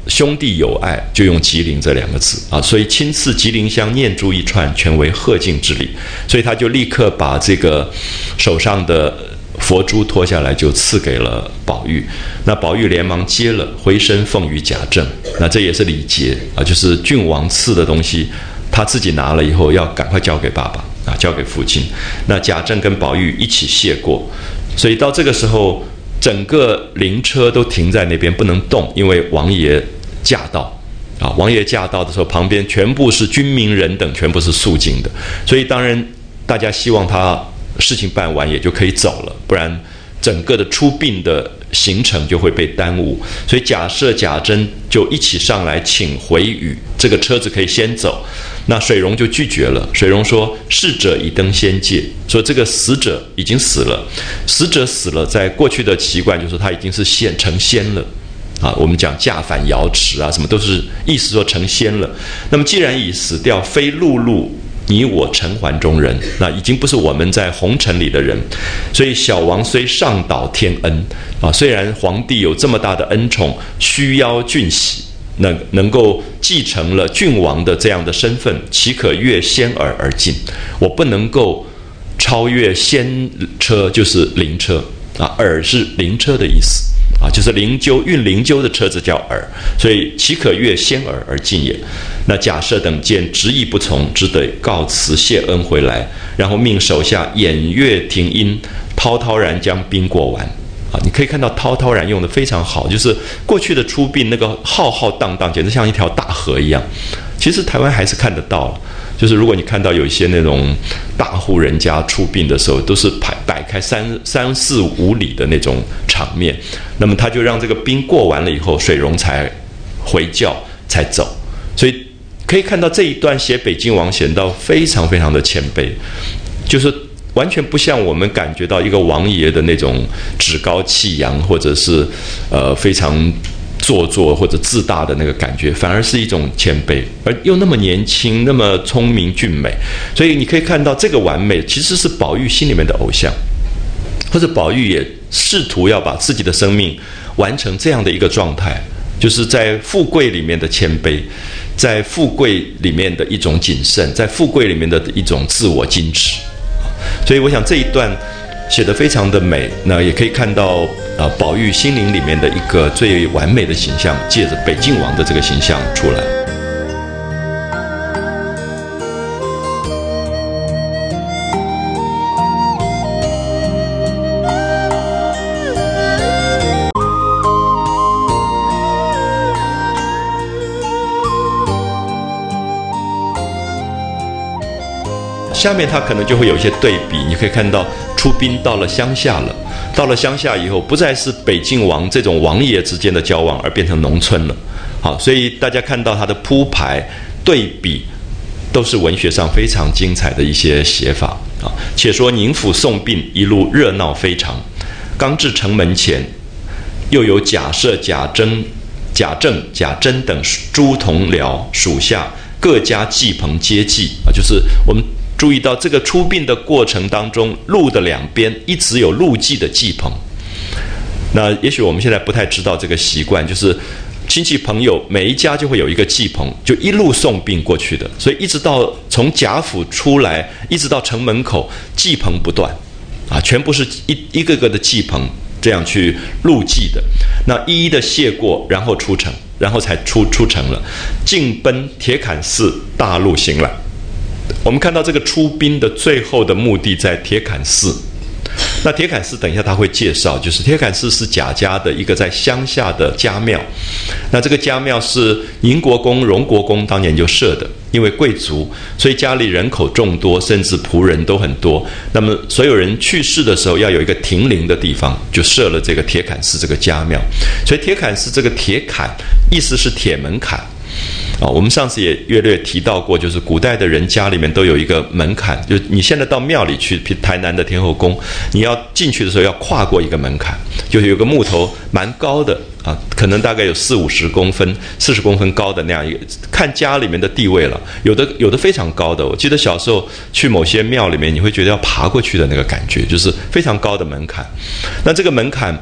S1: 兄弟友爱，就用吉林这2个字啊，所以亲赐吉林香，念珠一串，全为贺敬之礼。所以他就立刻把这个手上的佛珠脱下来，就赐给了宝玉。那宝玉连忙接了，回身奉与贾政。那这也是礼节啊，就是郡王赐的东西，他自己拿了以后要赶快交给爸爸啊，交给父亲。那贾政跟宝玉一起谢过，所以到这个时候，整个灵车都停在那边不能动，因为王爷驾到啊，王爷驾到的时候，旁边全部是军民人等，全部是肃静的。所以当然大家希望他事情办完也就可以走了，不然整个的出殡的行程就会被耽误。所以贾赦、贾珍就一起上来请回语，这个车子可以先走。那水溶就拒绝了，水溶说：“逝者已登仙界，说这个死者已经死了，死者死了，在过去的习惯就是他已经是成仙了。”啊，我们讲驾返瑶池啊，什么都是意思说成仙了。那么既然已死掉，非碌碌你我尘寰中人，那已经不是我们在红尘里的人。所以小王虽上岛天恩啊，虽然皇帝有这么大的恩宠，虚邀俊喜，能够继承了郡王的这样的身份，岂可越仙儿而进？我不能够超越仙车，就是灵车啊，耳是灵车的意思。啊，就是灵柩运灵柩的车子叫耳，所以岂可越仙耳而进也？那贾赦等见执意不从，只得告辞谢恩回来，然后命手下偃月停音，滔滔然将兵过完。啊，你可以看到滔滔然用的非常好，就是过去的出殡那个浩浩荡荡，简直像一条大河一样。其实台湾还是看得到，就是如果你看到有一些那种大户人家出殡的时候，都是摆开3、4、5里的那种场面，那么他就让这个兵过完了以后，水溶才回轿才走。所以可以看到这一段写北静王显到非常非常的谦卑，就是完全不像我们感觉到一个王爷的那种趾高气扬，或者是非常做作或者自大的那个感觉，反而是一种谦卑，而又那么年轻，那么聪明俊美。所以你可以看到这个完美其实是宝玉心里面的偶像，或者宝玉也试图要把自己的生命完成这样的一个状态，就是在富贵里面的谦卑，在富贵里面的一种谨慎，在富贵里面的一种自我矜持。所以我想这一段写得非常的美，那也可以看到宝玉心灵里面的一个最完美的形象，借着北静王的这个形象出来。下面他可能就会有一些对比，你可以看到出兵到了乡下了，到了乡下以后，不再是北静王这种王爷之间的交往，而变成农村了。好，所以大家看到他的铺排对比，都是文学上非常精彩的一些写法啊。且说宁府送殡一路热闹非常，刚至城门前，又有贾赦、贾政、贾珍等诸同僚属下各家祭棚接济啊，就是我们注意到这个出殡的过程当中，路的两边一直有路祭的祭棚。那也许我们现在不太知道这个习惯，就是亲戚朋友每一家就会有一个祭棚，就一路送殡过去的，所以一直到从贾府出来，一直到城门口，祭棚不断啊，全部是一个个的祭棚这样去路祭的。那一一的谢过，然后出城，然后才出城了，径奔铁槛寺大路行来。我们看到这个出殡的最后的目的在铁槛寺。那铁槛寺等一下他会介绍，就是铁槛寺是贾家的一个在乡下的家庙。那这个家庙是宁国公、荣国公当年就设的，因为贵族，所以家里人口众多，甚至仆人都很多。那么所有人去世的时候要有一个停灵的地方，就设了这个铁槛寺这个家庙。所以铁槛寺这个铁槛意思是铁门槛。我们上次也略略提到过，就是古代的人家里面都有一个门槛，就你现在到庙里去，台南的天后宫，你要进去的时候要跨过一个门槛，就是有个木头蛮高的啊，可能大概有40-50公分、40公分高的那样一个，看家里面的地位了，有的非常高的。我记得小时候去某些庙里面，你会觉得要爬过去的那个感觉，就是非常高的门槛。那这个门槛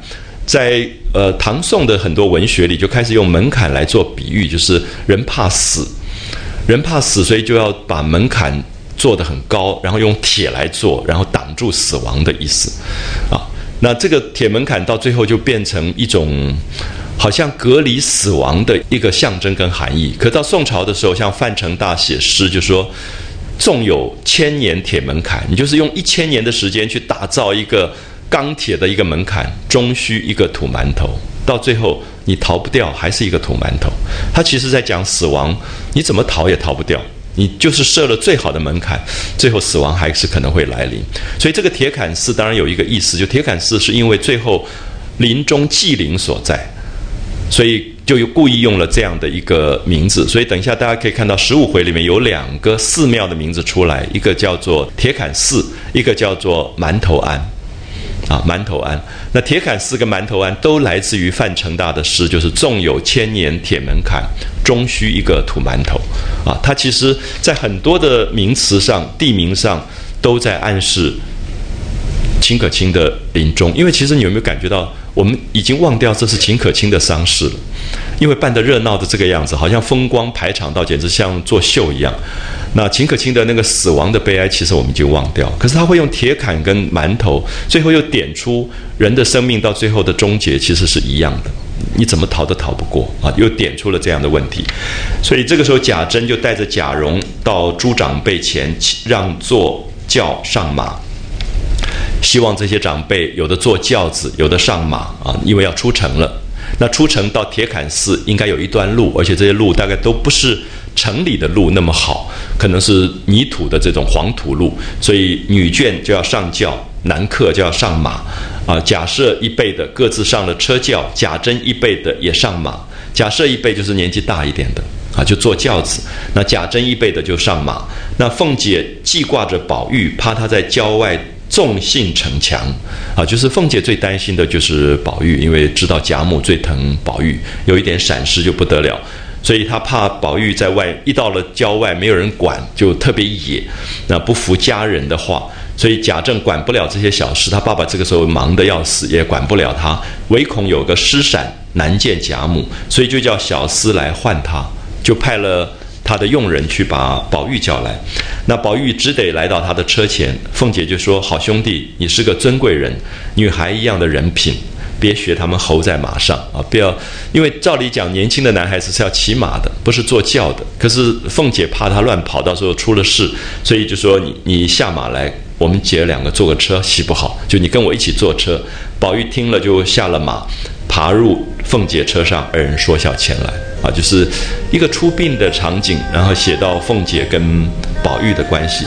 S1: 在唐宋的很多文学里就开始用门槛来做比喻，就是人怕死，人怕死，所以就要把门槛做得很高，然后用铁来做，然后挡住死亡的意思啊。那这个铁门槛到最后就变成一种好像隔离死亡的一个象征跟含义。可到宋朝的时候，像范成大写诗就说，纵有千年铁门槛，你就是用1000年的时间去打造一个钢铁的一个门槛，终须一个土馒头，到最后你逃不掉，还是一个土馒头。他其实在讲死亡，你怎么逃也逃不掉，你就是设了最好的门槛，最后死亡还是可能会来临。所以这个铁槛寺当然有一个意思，就铁槛寺是因为最后临终祭灵所在，所以就故意用了这样的一个名字。所以等一下大家可以看到15回里面有2个寺庙的名字出来，一个叫做铁槛寺，一个叫做馒头庵馒头庵。那铁槛寺跟馒头庵都来自于范成大的诗，就是纵有千年铁门槛，终须一个土馒头它其实在很多的名词上、地名上都在暗示秦可卿的临终。因为其实你有没有感觉到，我们已经忘掉这是秦可卿的丧事了，因为办得热闹的这个样子，好像风光排场到简直像做秀一样。那秦可卿的那个死亡的悲哀，其实我们已经忘掉。可是他会用铁槛跟馒头，最后又点出人的生命到最后的终结其实是一样的，你怎么逃都逃不过又点出了这样的问题。所以这个时候贾珍就带着贾蓉到诸长辈前，让坐轿上马，希望这些长辈有的坐轿子，有的上马因为要出城了。那出城到铁槛寺应该有一段路，而且这些路大概都不是城里的路那么好，可能是泥土的这种黄土路，所以女眷就要上轿，男客就要上马贾赦一辈的各自上了车轿，贾珍一辈的也上马。贾赦一辈就是年纪大一点的就坐轿子，那贾珍一辈的就上马。那凤姐记挂着宝玉，怕他在郊外纵性逞强就是凤姐最担心的就是宝玉，因为知道贾母最疼宝玉，有一点闪失就不得了，所以她怕宝玉在外一到了郊外没有人管，就特别野，那不服家人的话，所以贾政管不了这些小事，他爸爸这个时候忙得要死，也管不了他，唯恐有个失闪难见贾母，所以就叫小厮来唤他，就派了他的佣人去把宝玉叫来。那宝玉只得来到他的车前，凤姐就说，好兄弟，你是个尊贵人，女孩一样的人品，别学他们猴在马上不要，因为照理讲年轻的男孩子是要骑马的，不是坐轿的，可是凤姐怕他乱跑，到时候出了事，所以就说你下马来，我们姐2个坐个车岂不好，就你跟我一起坐车。宝玉听了就下了马，爬入凤姐车上，二人说笑前来就是一个出殡的场景，然后写到凤姐跟宝玉的关系。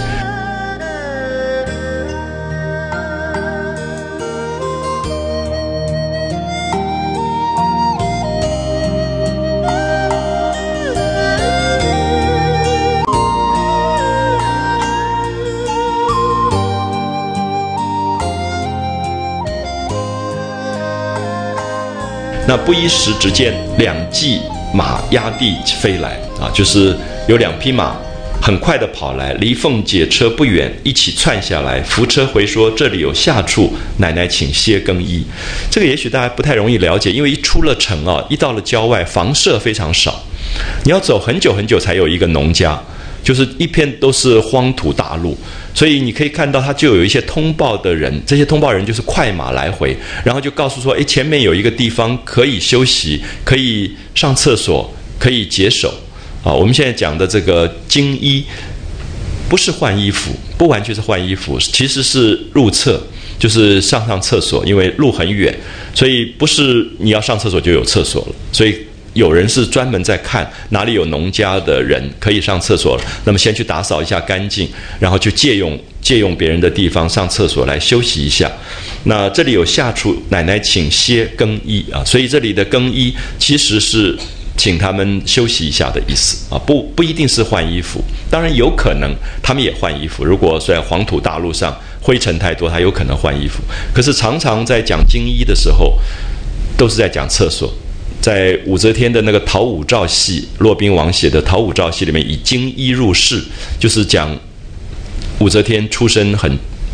S1: 那不一时，只见2骑马压地飞来就是有2匹马很快的跑来，离凤姐车不远，一起窜下来，扶车回说，这里有下处，奶奶请歇更衣。这个也许大家不太容易了解，因为一出了城一到了郊外，房舍非常少，你要走很久很久才有一个农家，就是一片都是荒土大路，所以你可以看到他就有一些通报的人，这些通报人就是快马来回，然后就告诉说，前面有一个地方可以休息，可以上厕所，可以解手我们现在讲的这个更衣不是换衣服，不完全是换衣服，其实是入厕，就是上厕所，因为路很远，所以不是你要上厕所就有厕所了，所以有人是专门在看哪里有农家的人可以上厕所了，那么先去打扫一下干净，然后就借用别人的地方上厕所来休息一下。那这里有下处，奶奶请歇更衣所以这里的更衣其实是请他们休息一下的意思不一定是换衣服，当然有可能他们也换衣服，如果在黄土大路上灰尘太多，他有可能换衣服，可是常常在讲更衣的时候都是在讲厕所。在武则天的那个《讨武曌戏》，骆宾王写的《讨武曌戏》里面，以更衣入室，就是讲武则天出身很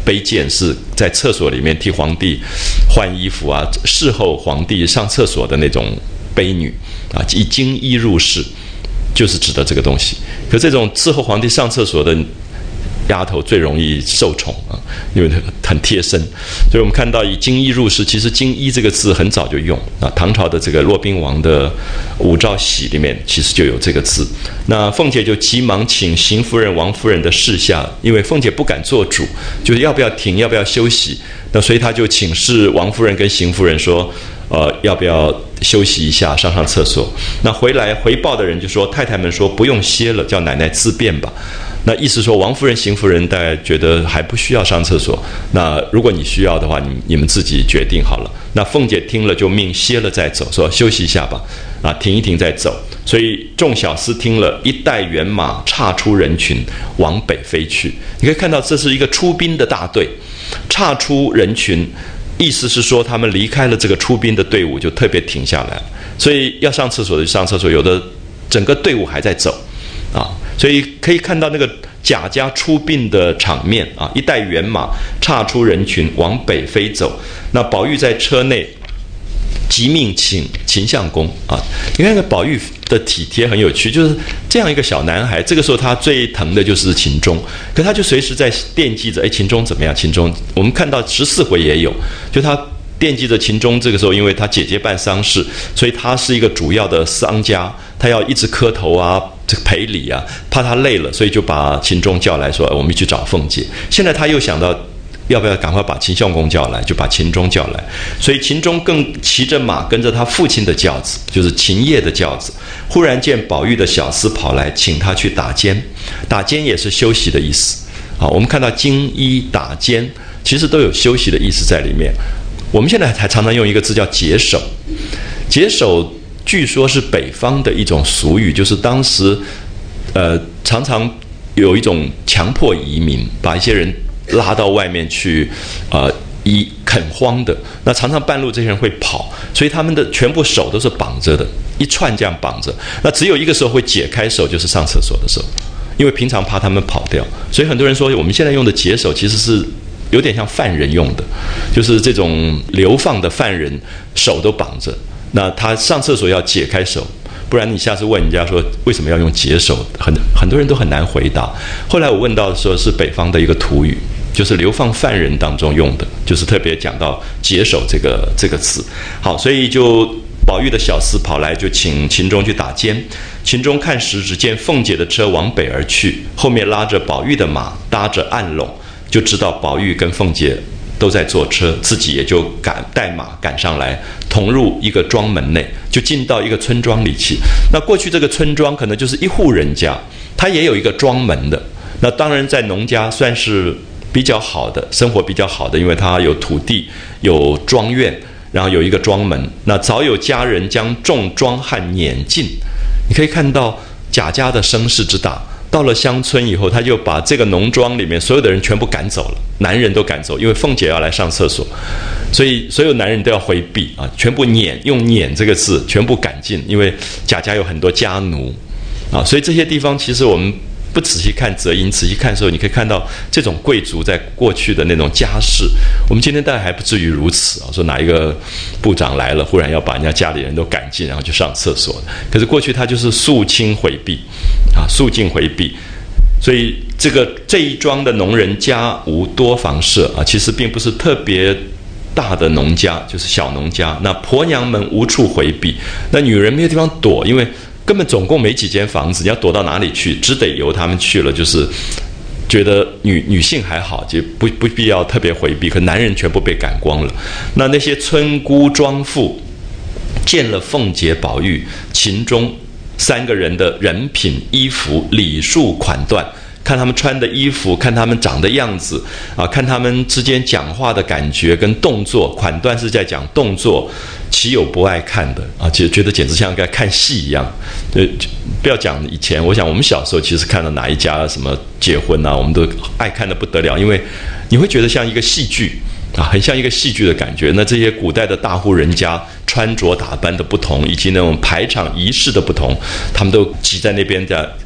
S1: 卑贱，是在厕所里面替皇帝换衣服啊，侍候皇帝上厕所的那种卑女啊，以金衣入室，就是指的这个东西。可这种伺候皇帝上厕所的丫头最容易受宠啊，因为很贴身，所以我们看到以金衣入室，其实金衣这个字很早就用啊，唐朝的这个骆宾王的武曌喜里面其实就有这个字。那凤姐就急忙请邢夫人、王夫人的示下，因为凤姐不敢做主，就是要不要停，要不要休息，那所以她就请示王夫人跟邢夫人说，要不要休息一下，上厕所。那回来回报的人就说，太太们说不用歇了，叫奶奶自便吧。那意思说，王夫人、邢夫人大概觉得还不需要上厕所。那如果你需要的话，你们自己决定好了。那凤姐听了就命歇了再走，说休息一下吧，啊，停一停再走。所以众小厮听了，一带辕马，岔出人群，往北飞去。你可以看到，这是一个出兵的大队，岔出人群，意思是说他们离开了这个出兵的队伍，就特别停下来。所以要上厕所的就上厕所，有的整个队伍还在走，啊。所以可以看到那个贾家出殡的场面啊，一带辕马，岔出人群，往北飞走。那宝玉在车内即命请秦相公啊，你看宝玉的体贴很有趣，就是这样一个小男孩，这个时候他最疼的就是秦钟，可他就随时在惦记着，秦钟怎么样？秦钟，我们看到14回也有，就他惦记着秦钟，这个时候因为他姐姐办丧事，所以他是一个主要的商家，他要一直磕头啊，这个赔礼啊，怕他累了，所以就把秦钟叫来说，我们去找凤姐。现在他又想到要不要赶快把秦相公叫来，就把秦钟叫来，所以秦钟更骑着马跟着他父亲的轿子，就是秦业的轿子。忽然见宝玉的小厮跑来，请他去打尖，打尖也是休息的意思。好，我们看到金衣打尖，其实都有休息的意思在里面。我们现在还常常用一个字叫解手，解手据说是北方的一种俗语，就是当时常常有一种强迫移民，把一些人拉到外面去垦荒的，那常常半路这些人会跑，所以他们的全部手都是绑着的，一串这样绑着。那只有一个时候会解开手，就是上厕所的时候，因为平常怕他们跑掉，所以很多人说我们现在用的解手其实是有点像犯人用的，就是这种流放的犯人手都绑着，那他上厕所要解开手，不然你下次问人家说为什么要用解手，很多人都很难回答。后来我问到说是北方的一个土语，就是流放犯人当中用的，就是特别讲到解手这个词。好，所以就宝玉的小厮跑来，就请秦钟去打尖。秦钟看时，只见凤姐的车往北而去，后面拉着宝玉的马，搭着暗笼，就知道宝玉跟凤姐都在坐车，自己也就带马赶上来，同入一个庄门内，就进到一个村庄里去。那过去这个村庄可能就是一户人家，他也有一个庄门的。那当然在农家算是比较好的，生活比较好的，因为他有土地，有庄院，然后有一个庄门。那早有家人将众庄汉撵尽，你可以看到贾家的声势之大。到了乡村以后，他就把这个农庄里面所有的人全部赶走了，男人都赶走，因为凤姐要来上厕所，所以所有男人都要回避啊，全部撵，用撵这个字，全部赶尽，因为贾家有很多家奴啊，所以这些地方其实我们不仔细看泽营，仔细看的时候，你可以看到这种贵族在过去的那种家世。我们今天当然还不至于如此啊，说哪一个部长来了，忽然要把人家家里人都赶尽，然后去上厕所。可是过去他就是肃清回避啊，肃静回避。所以这一庄的农人家无多房舍啊，其实并不是特别大的农家，就是小农家。那婆娘们无处回避，那女人没有地方躲，因为根本总共没几间房子，你要躲到哪里去？只得由他们去了，就是觉得女性还好，就不必要特别回避。可男人全部被赶光了。那些村姑庄妇见了凤姐、宝玉、秦钟3个人的人品、衣服、礼数、款段，看他们穿的衣服，看他们长的样子啊，看他们之间讲话的感觉跟动作，款段是在讲动作，岂有不爱看的啊？觉得简直像在看戏一样。不要讲以前，我想我们小时候其实看到哪一家什么结婚啊，我们都爱看得不得了，因为你会觉得像一个戏剧啊，很像一个戏剧的感觉。那这些古代的大户人家穿着打扮的不同，以及那种排场仪式的不同，他们都挤在那边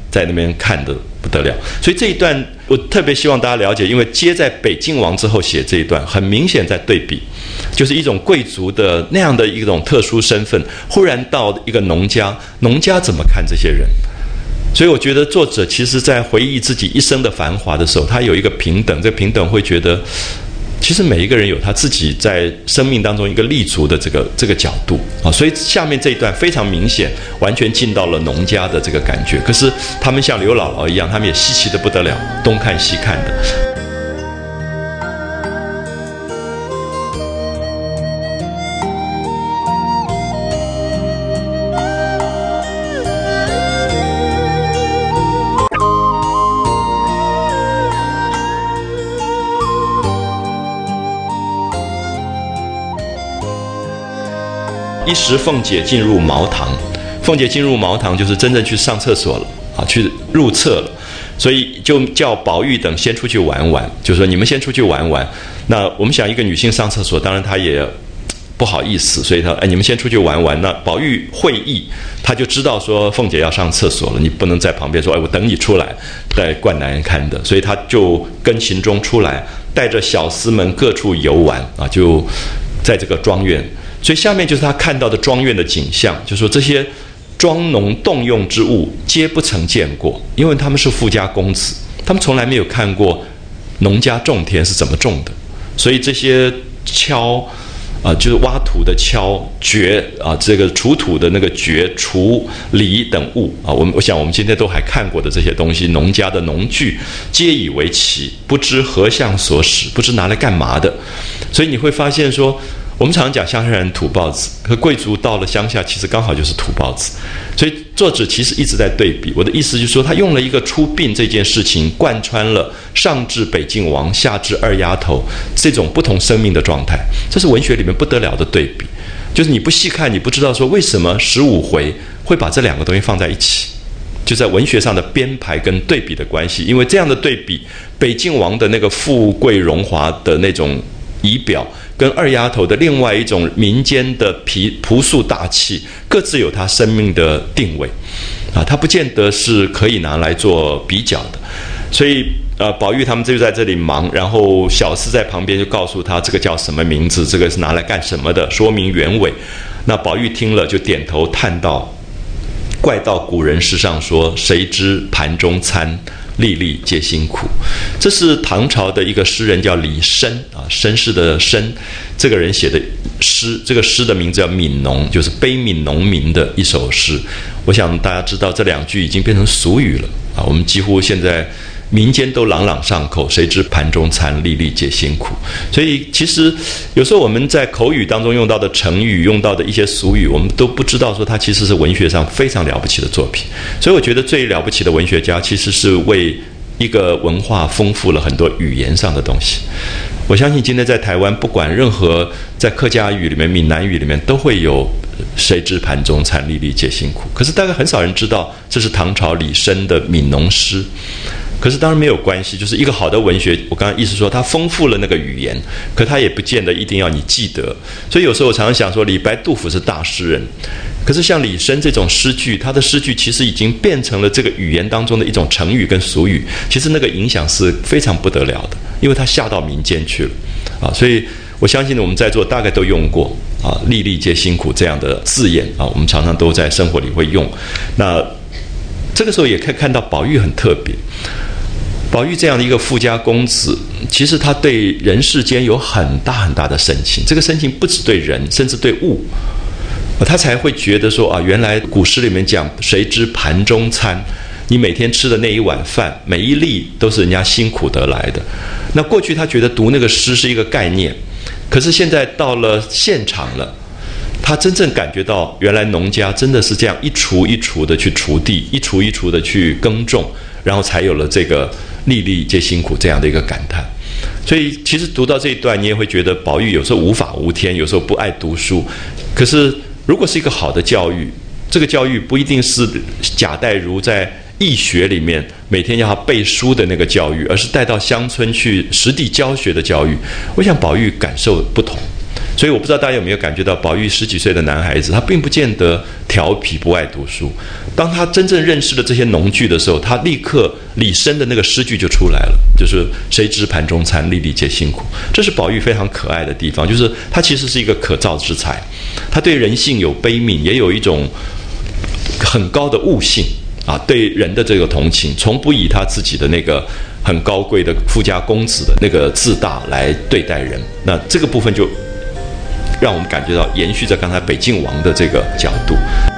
S1: 在那边看的不得了。所以这一段我特别希望大家了解，因为接在北静王之后写这一段，很明显在对比，就是一种贵族的那样的一种特殊身份，忽然到一个农家，农家怎么看这些人？所以我觉得作者其实在回忆自己一生的繁华的时候，他有一个平等，这个平等会觉得其实每一个人有他自己在生命当中一个立足的这个角度啊，所以下面这一段非常明显，完全进到了农家的这个感觉。可是他们像刘姥姥一样，他们也稀奇的不得了，东看西看的。一时凤姐进入茅堂，凤姐进入茅堂就是真正去上厕所了啊，去入厕了，所以就叫宝玉等先出去玩玩，就说你们先出去玩玩。那我们想一个女性上厕所，当然她也不好意思，所以她你们先出去玩玩。那宝玉会意，他就知道说凤姐要上厕所了，你不能在旁边说我等你出来再灌男人看的，所以他就跟秦钟出来，带着小厮们各处游玩啊，就在这个庄园。所以下面就是他看到的庄院的景象，就说这些庄农动用之物皆不曾见过，因为他们是富家公子，他们从来没有看过农家种田是怎么种的，所以这些锹就是挖土的锹、掘这个锄土的那个掘、锄、犁等物我想我们今天都还看过的这些东西，农家的农具皆以为奇，不知何相所使，不知拿来干嘛的。所以你会发现说，我们常常讲乡下人土包子，可贵族到了乡下其实刚好就是土包子。所以作者其实一直在对比，我的意思就是说，他用了一个出殡这件事情贯穿了上至北静王，下至二丫头这种不同生命的状态，这是文学里面不得了的对比。就是你不细看，你不知道说为什么15回会把这两个东西放在一起，就在文学上的编排跟对比的关系。因为这样的对比，北静王的那个富贵荣华的那种仪表，跟二丫头的另外一种民间的朴素大气，各自有它生命的定位它不见得是可以拿来做比较的。所以宝玉他们就在这里忙，然后小厮在旁边就告诉他这个叫什么名字，这个是拿来干什么的，说明原委。那宝玉听了就点头叹道：怪道古人诗上说，谁知盘中餐，粒粒皆辛苦。这是唐朝的一个诗人叫李绅绅士的绅，这个人写的诗，这个诗的名字叫《悯农》，就是悲悯农民的一首诗。我想大家知道这两句已经变成俗语了我们几乎现在民间都朗朗上口，谁知盘中餐，粒粒皆辛苦。所以其实有时候我们在口语当中用到的成语，用到的一些俗语，我们都不知道说它其实是文学上非常了不起的作品。所以我觉得最了不起的文学家其实是为一个文化丰富了很多语言上的东西。我相信今天在台湾，不管任何在客家语里面、闽南语里面都会有谁知盘中餐，粒粒皆辛苦。可是大概很少人知道这是唐朝李绅的悯农诗。可是当然没有关系，就是一个好的文学，我刚刚意思说它丰富了那个语言，可它也不见得一定要你记得。所以有时候我常常想说，李白、杜甫是大诗人，可是像李绅这种诗句，他的诗句其实已经变成了这个语言当中的一种成语跟俗语，其实那个影响是非常不得了的，因为它下到民间去了所以我相信我们在座大概都用过粒粒皆辛苦这样的字眼我们常常都在生活里会用。那这个时候也可以看到宝玉很特别，宝玉这样的一个富家公子，其实他对人世间有很大很大的深情，这个深情不只对人，甚至对物他才会觉得说原来古诗里面讲谁知盘中餐，你每天吃的那一碗饭，每一粒都是人家辛苦得来的。那过去他觉得读那个诗是一个概念，可是现在到了现场了，他真正感觉到原来农家真的是这样一锄一锄的去锄地，一锄一锄的去耕种，然后才有了这个粒粒皆辛苦这样的一个感叹。所以其实读到这一段，你也会觉得宝玉有时候无法无天，有时候不爱读书。可是如果是一个好的教育，这个教育不一定是贾代儒在易学里面每天要他背书的那个教育，而是带到乡村去实地教学的教育。我想宝玉感受不同， 所以我不知道大家有没有感觉到，宝玉10几岁的男孩子，他并不见得调皮不爱读书。当他真正认识了这些农句的时候，他立刻李绅的那个诗句就出来了，就是谁知盘中餐，粒粒皆辛苦。这是宝玉非常可爱的地方，就是他其实是一个可造之才，他对人性有悲悯，也有一种很高的悟性啊，对人的这个同情，从不以他自己的那个很高贵的富家公子的那个自大来对待人。那这个部分就让我们感觉到延续着刚才北静王的这个角度。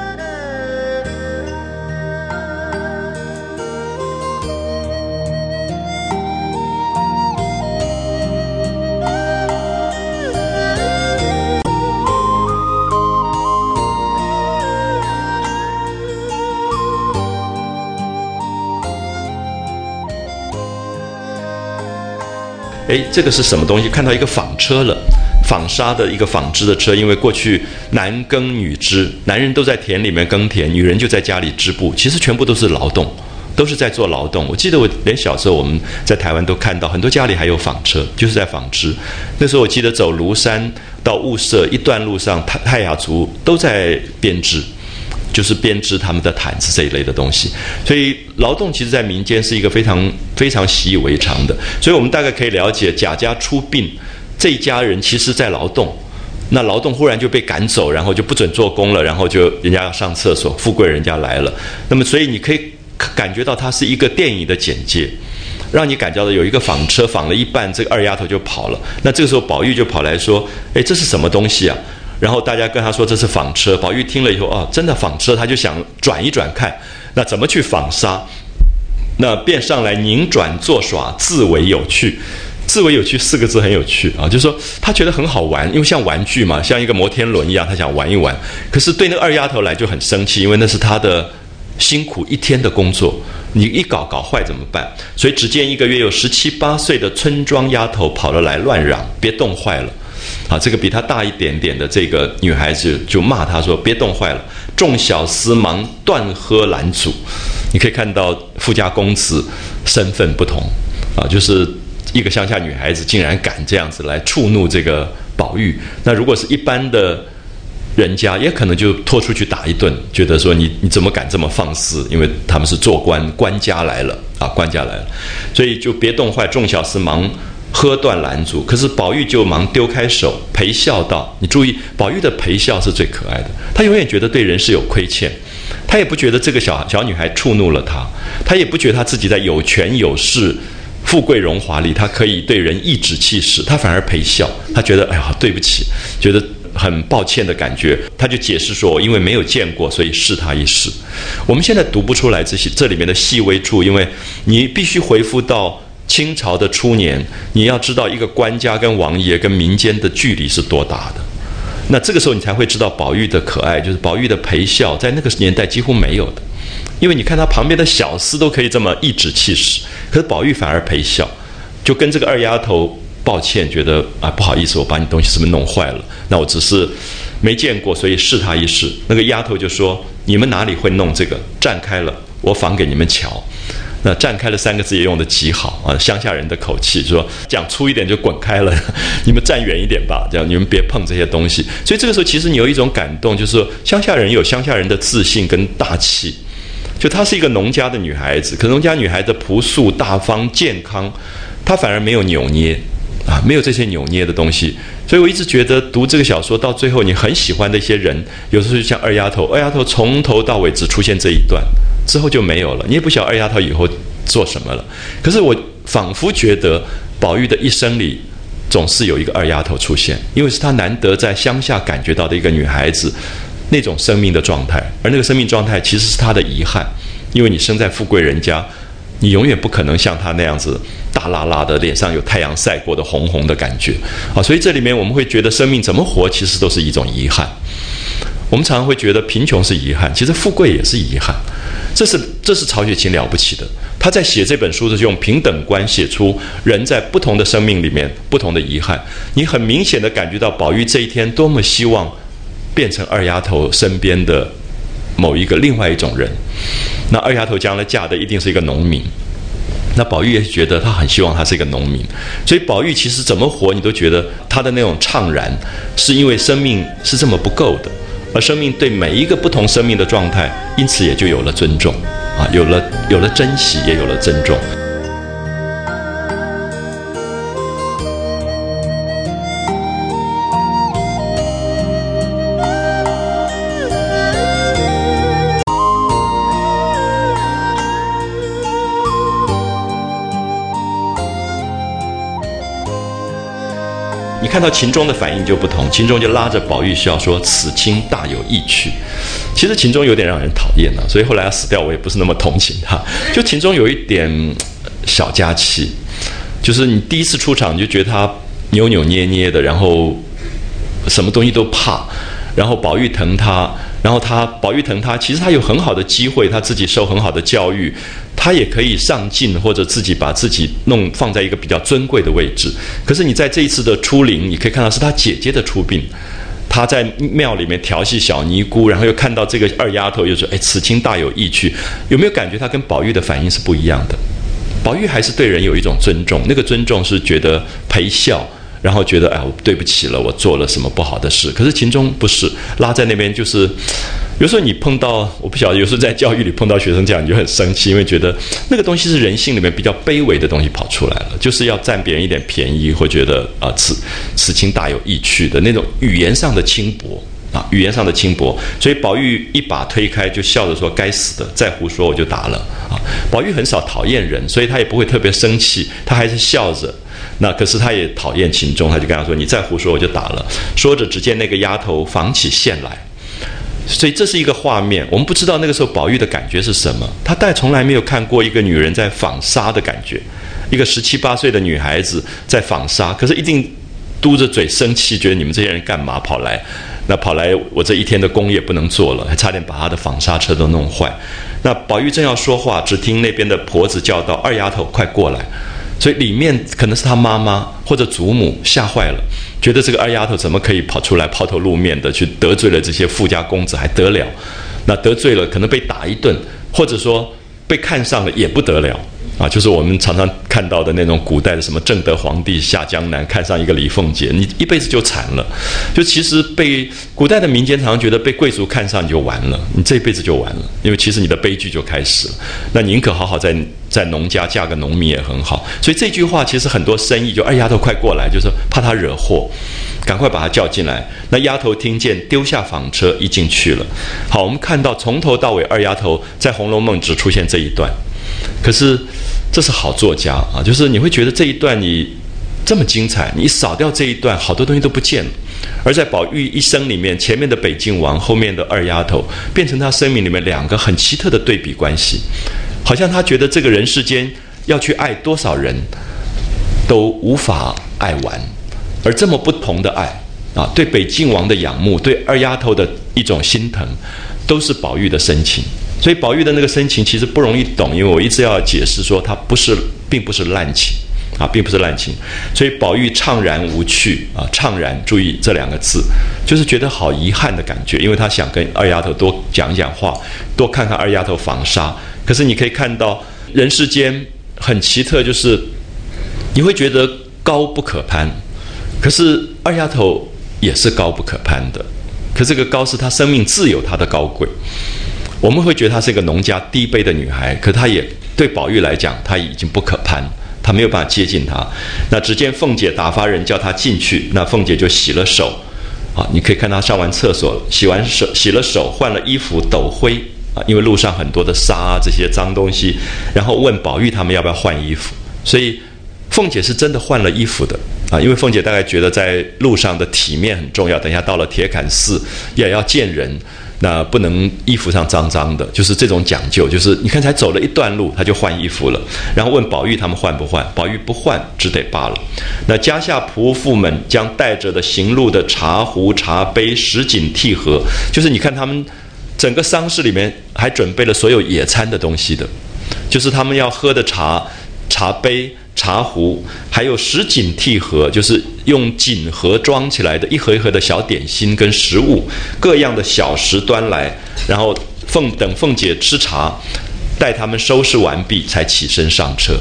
S1: 这个是什么东西？看到一个纺车了，纺纱的一个纺织的车。因为过去男耕女织，男人都在田里面耕田，女人就在家里织布，其实全部都是劳动，都是在做劳动。我记得我连小时候我们在台湾都看到很多家里还有纺车，就是在纺织。那时候我记得走庐山到雾社一段路上，泰雅族都在编织，就是编织他们的毯子这一类的东西。所以劳动其实在民间是一个非常非常习以为常的。所以我们大概可以了解，贾家出殡这一家人其实在劳动，那劳动忽然就被赶走，然后就不准做工了，然后就人家要上厕所，富贵人家来了。那么所以你可以感觉到它是一个电影的简介，让你感觉到有一个纺车纺了一半，这个二丫头就跑了。那这个时候宝玉就跑来说，这是什么东西啊？然后大家跟他说这是纺车。宝玉听了以后，真的纺车，他就想转一转看，那怎么去纺纱？那便上来拧转作耍，自为有趣。自为有趣4个字很有趣啊，就是说他觉得很好玩，因为像玩具嘛，像一个摩天轮一样，他想玩一玩。可是对那个二丫头来就很生气，因为那是他的辛苦一天的工作，你一搞坏怎么办？所以只见一个约有17、18岁的村庄丫头跑了来乱嚷，别冻坏了。这个比他大一点点的这个女孩子就骂他说，别冻坏了。众小厮忙断喝拦阻。你可以看到富家公子身份不同就是一个乡下女孩子竟然敢这样子来触怒这个宝玉。那如果是一般的人家，也可能就拖出去打一顿，觉得说你怎么敢这么放肆？因为他们是做官家来了官家来了，所以就别冻坏。众小厮忙喝断拦阻。可是宝玉就忙丢开手，陪笑道：“你注意，宝玉的陪笑是最可爱的。他永远觉得对人是有亏欠，他也不觉得这个小女孩触怒了他，他也不觉得他自己在有权有势、富贵荣华里，他可以对人颐指气使，他反而陪笑。他觉得哎呀，对不起，觉得很抱歉的感觉。他就解释说，因为没有见过，所以试他一试。我们现在读不出来这里面的细微处，因为你必须回复到清朝的初年，你要知道一个官家跟王爷跟民间的距离是多大的。那这个时候你才会知道宝玉的可爱，就是宝玉的陪笑，在那个年代几乎没有的。因为你看他旁边的小厮都可以这么颐指气使，可是宝玉反而陪笑，就跟这个二丫头抱歉，觉得不好意思，我把你东西是不是弄坏了？那我只是没见过，所以试他一试。那个丫头就说：“你们哪里会弄这个？站开了，我仿给你们瞧。”那站开了3个字也用得极好乡下人的口气，说讲粗一点就滚开了，你们站远一点吧，这样你们别碰这些东西。所以这个时候其实你有一种感动，就是说乡下人有乡下人的自信跟大气。就她是一个农家的女孩子，可农家女孩的朴素大方健康，她反而没有扭捏没有这些扭捏的东西。所以我一直觉得读这个小说到最后，你很喜欢的一些人，有时候就像二丫头从头到尾只出现这一段，之后就没有了，你也不晓得二丫头以后做什么了。可是我仿佛觉得宝玉的一生里总是有一个二丫头出现，因为是他难得在乡下感觉到的一个女孩子那种生命的状态，而那个生命状态其实是他的遗憾，因为你生在富贵人家，你永远不可能像他那样子大拉拉的，脸上有太阳晒过的红红的感觉所以这里面我们会觉得生命怎么活其实都是一种遗憾。我们常常会觉得贫穷是遗憾，其实富贵也是遗憾。这是曹雪芹了不起的，他在写这本书是用平等观写出人在不同的生命里面不同的遗憾。你很明显的感觉到宝玉这一天多么希望变成二丫头身边的某一个另外一种人。那二丫头将来嫁的一定是一个农民， 那宝玉也觉得他很希望他是一个农民，所以宝玉其实怎么活，你都觉得他的那种怅然，是因为生命是这么不够的，而生命对每一个不同生命的状态，因此也就有了尊重啊，有了珍惜，也有了尊重。你看到秦钟的反应就不同，秦钟就拉着宝玉笑说：“此卿大有意趣。”其实秦钟有点让人讨厌啊，所以后来他死掉，我也不是那么同情他。就秦钟有一点小家气，就是你第一次出场你就觉得他扭扭捏捏的，然后什么东西都怕，然后宝玉疼他，然后宝玉疼他，其实他有很好的机会，他自己受很好的教育，他也可以上进，或者自己把自己放在一个比较尊贵的位置。可是你在这一次的出临，你可以看到是他姐姐的出殡，他在庙里面调戏小尼姑，然后又看到这个二丫头，又说：“哎，此卿大有意趣。”有没有感觉他跟宝玉的反应是不一样的？宝玉还是对人有一种尊重，那个尊重是觉得陪笑，然后觉得哎，我对不起了，我做了什么不好的事。可是秦钟不是，拉在那边就是，有时候你碰到，我不晓得，有时候在教育里碰到学生这样，你就很生气，因为觉得那个东西是人性里面比较卑微的东西跑出来了，就是要占别人一点便宜，或觉得此卿大有意趣的那种语言上的轻薄啊，语言上的轻薄。所以宝玉一把推开，就笑着说：“该死的，再胡说我就打了啊！”宝玉很少讨厌人，所以他也不会特别生气，他还是笑着。那可是他也讨厌秦钟，他就跟他说：“你再胡说我就打了。”说着，只见那个丫头纺起线来。所以这是一个画面，我们不知道那个时候宝玉的感觉是什么。他从来没有看过一个女人在纺纱的感觉，一个17、18岁的女孩子在纺纱，可是一定嘟着嘴生气，觉得你们这些人干嘛跑来？那跑来，我这一天的工也不能做了，还差点把他的纺纱车都弄坏。那宝玉正要说话，只听那边的婆子叫道：“二丫头，快过来！”所以里面可能是他妈妈或者祖母吓坏了，觉得这个二丫头怎么可以跑出来抛头露面的去得罪了这些富家公子，还得了？那得罪了可能被打一顿，或者说被看上了也不得了啊！就是我们常常看到的那种古代的什么正德皇帝下江南看上一个李凤姐，你一辈子就惨了。就其实被古代的民间常常觉得被贵族看上你就完了，你这一辈子就完了，因为其实你的悲剧就开始了。那宁可好好在农家嫁个农民也很好。所以这句话其实很多深意，就二丫头快过来，就是怕她惹祸，赶快把她叫进来。那丫头听见，丢下纺车一进去了。好，我们看到从头到尾二丫头在《红楼梦》只出现这一段，可是这是好作家啊，就是你会觉得这一段你这么精彩，你扫掉这一段，好多东西都不见了。而在宝玉一生里面，前面的北静王，后面的二丫头，变成他生命里面两个很奇特的对比关系，好像他觉得这个人世间要去爱多少人都无法爱完，而这么不同的爱啊，对北静王的仰慕，对二丫头的一种心疼，都是宝玉的深情。所以宝玉的那个深情其实不容易懂，因为我一直要解释说他并不是滥情啊，并不是滥情。所以宝玉怅然无趣啊，怅然，注意这两个字，就是觉得好遗憾的感觉，因为他想跟二丫头多讲讲话，多看看二丫头纺纱。可是你可以看到人世间很奇特，就是你会觉得高不可攀，可是二丫头也是高不可攀的，可这个高是她生命自有她的高贵。我们会觉得她是一个农家低卑的女孩，可她也对宝玉来讲，她已经不可攀，她没有办法接近她。那只见凤姐打发人叫她进去，那凤姐就洗了手啊，你可以看她上完厕所，洗了手，换了衣服，抖灰啊，因为路上很多的沙这些脏东西，然后问宝玉他们要不要换衣服。所以凤姐是真的换了衣服的啊，因为凤姐大概觉得在路上的体面很重要，等一下到了铁槛寺也要见人，那不能衣服上脏脏的，就是这种讲究。就是你看才走了一段路，他就换衣服了，然后问宝玉他们换不换，宝玉不换，只得罢了。那家下仆妇们将带着的行路的茶壶、茶杯、什锦屉盒，就是你看他们整个丧事里面还准备了所有野餐的东西的，就是他们要喝的茶杯、茶壶，还有什锦屉盒，就是用锦盒装起来的一盒一盒的小点心跟食物，各样的小食端来，然后等凤姐吃茶，待他们收拾完毕才起身上车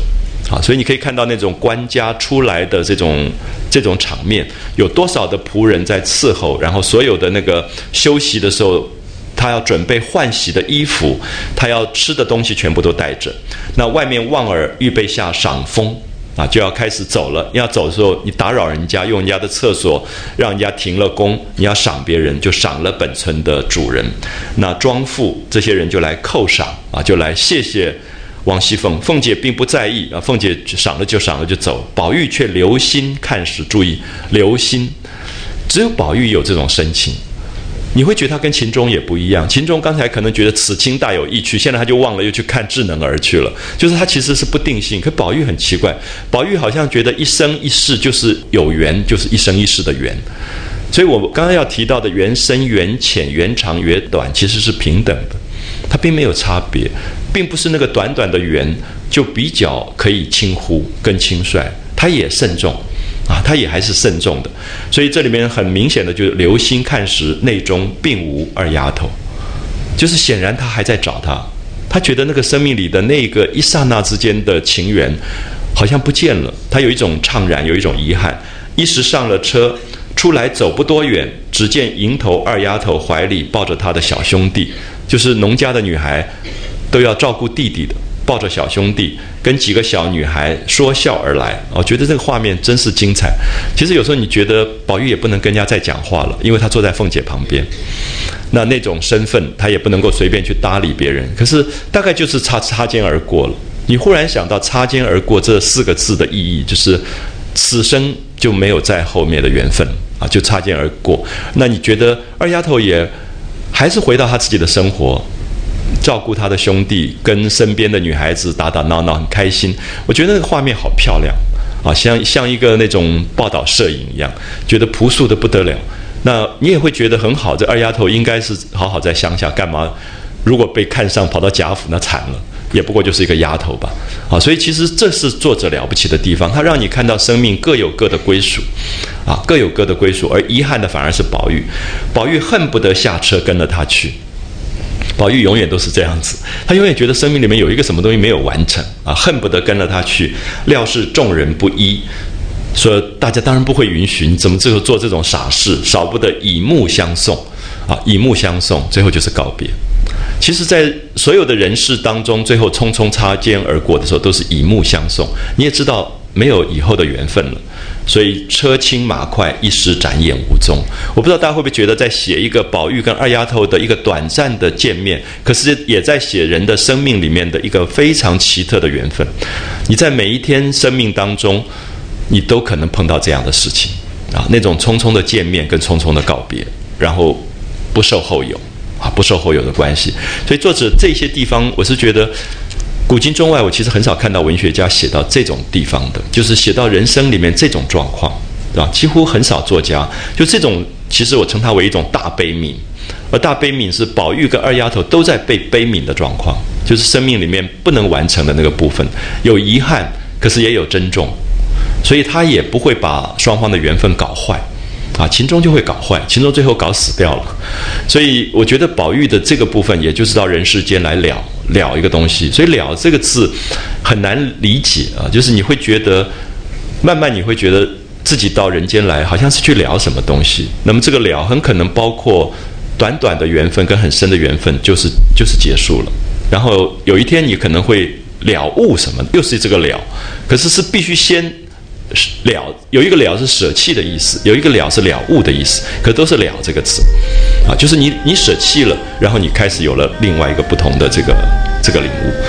S1: 啊，所以你可以看到那种官家出来的这种场面，有多少的仆人在伺候，然后所有的那个休息的时候，他要准备换洗的衣服，他要吃的东西全部都带着。那外面望儿预备下赏风啊，就要开始走了。要走的时候，你打扰人家，用人家的厕所，让人家停了工，你要赏别人，就赏了本村的主人。那庄妇这些人就来叩赏啊，就来谢谢王熙凤。凤姐并不在意啊，凤姐赏了就赏了就走。宝玉却留心看时，注意留心，只有宝玉有这种深情。你会觉得他跟秦钟也不一样。秦钟刚才可能觉得此情大有意趣，现在他就忘了，又去看智能儿去了。就是他其实是不定性，可宝玉很奇怪，宝玉好像觉得一生一世就是有缘，就是一生一世的缘。所以我刚刚要提到的缘深缘浅缘长缘短其实是平等的，它并没有差别，并不是那个短短的缘就比较可以轻忽跟轻率，它也慎重啊，他也还是慎重的。所以这里面很明显的就是留心看时，内中并无二丫头，就是显然他还在找他，他觉得那个生命里的那个一刹那之间的情缘好像不见了，他有一种怅然，有一种遗憾。一时上了车，出来走不多远，只见迎头二丫头怀里抱着他的小兄弟，就是农家的女孩都要照顾弟弟的，抱着小兄弟跟几个小女孩说笑而来。我觉得这个画面真是精彩。其实有时候你觉得宝玉也不能跟人家再讲话了，因为他坐在凤姐旁边，那种身份他也不能够随便去搭理别人，可是大概就是擦肩而过了。你忽然想到擦肩而过这4个字的意义，就是此生就没有在后面的缘分啊，就擦肩而过。那你觉得二丫头也还是回到她自己的生活，照顾他的兄弟，跟身边的女孩子打打闹闹，很开心。我觉得那个画面好漂亮啊，像一个那种报道摄影一样，觉得朴素的不得了。那你也会觉得很好，这二丫头应该是好好在乡下干嘛？如果被看上跑到贾府，那惨了，也不过就是一个丫头吧。啊，所以其实这是作者了不起的地方，他让你看到生命各有各的归属，啊，各有各的归属，而遗憾的反而是宝玉。宝玉恨不得下车跟了他去。宝玉永远都是这样子，他永远觉得生命里面有一个什么东西没有完成啊，恨不得跟了他去。料是众人不依，说大家当然不会允许，你怎么最后做这种傻事？少不得以目相送啊，以目相送，最后就是告别。其实在所有的人世当中，最后匆匆擦肩而过的时候都是以目相送，你也知道没有以后的缘分了，所以车轻马快，一时展眼无踪。我不知道大家会不会觉得在写一个宝玉跟二丫头的一个短暂的见面，可是也在写人的生命里面的一个非常奇特的缘分。你在每一天生命当中，你都可能碰到这样的事情啊，那种匆匆的见面跟匆匆的告别，然后不受后有啊，不受后有的关系。所以作者这些地方，我是觉得古今中外，我其实很少看到文学家写到这种地方的，就是写到人生里面这种状况，对吧？几乎很少作家就这种，其实我称它为一种大悲悯，而大悲悯是宝玉跟二丫头都在被悲悯的状况，就是生命里面不能完成的那个部分，有遗憾，可是也有珍重，所以他也不会把双方的缘分搞坏。啊，秦钟就会搞坏，秦钟最后搞死掉了。所以我觉得宝玉的这个部分，也就是到人世间来了一个东西。所以了这个字很难理解啊，就是你会觉得慢慢你会觉得自己到人间来，好像是去了什么东西。那么这个了很可能包括短短的缘分跟很深的缘分，就是结束了。然后有一天你可能会了悟什么，又是这个了，可是是必须先了，有一个了是舍弃的意思，有一个了是了悟的意思，可都是了这个词啊，就是你舍弃了，然后你开始有了另外一个不同的这个领悟。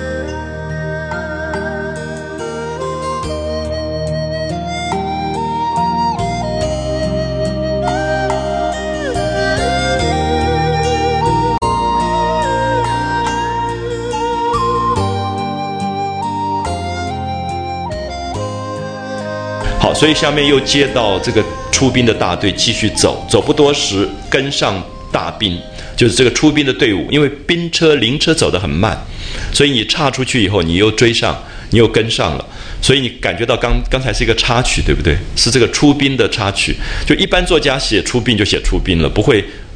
S1: 好，所以下面又接到这个出兵的大队继续走不多时，跟上大兵，就是这个出兵的队伍，因为兵车灵车走得很慢，所以你岔出去以后，你又追上，你又跟上了，所以你感觉到刚才是一个插曲，对不对？是这个出兵的插曲。就一般作家写出兵就写出兵了，不会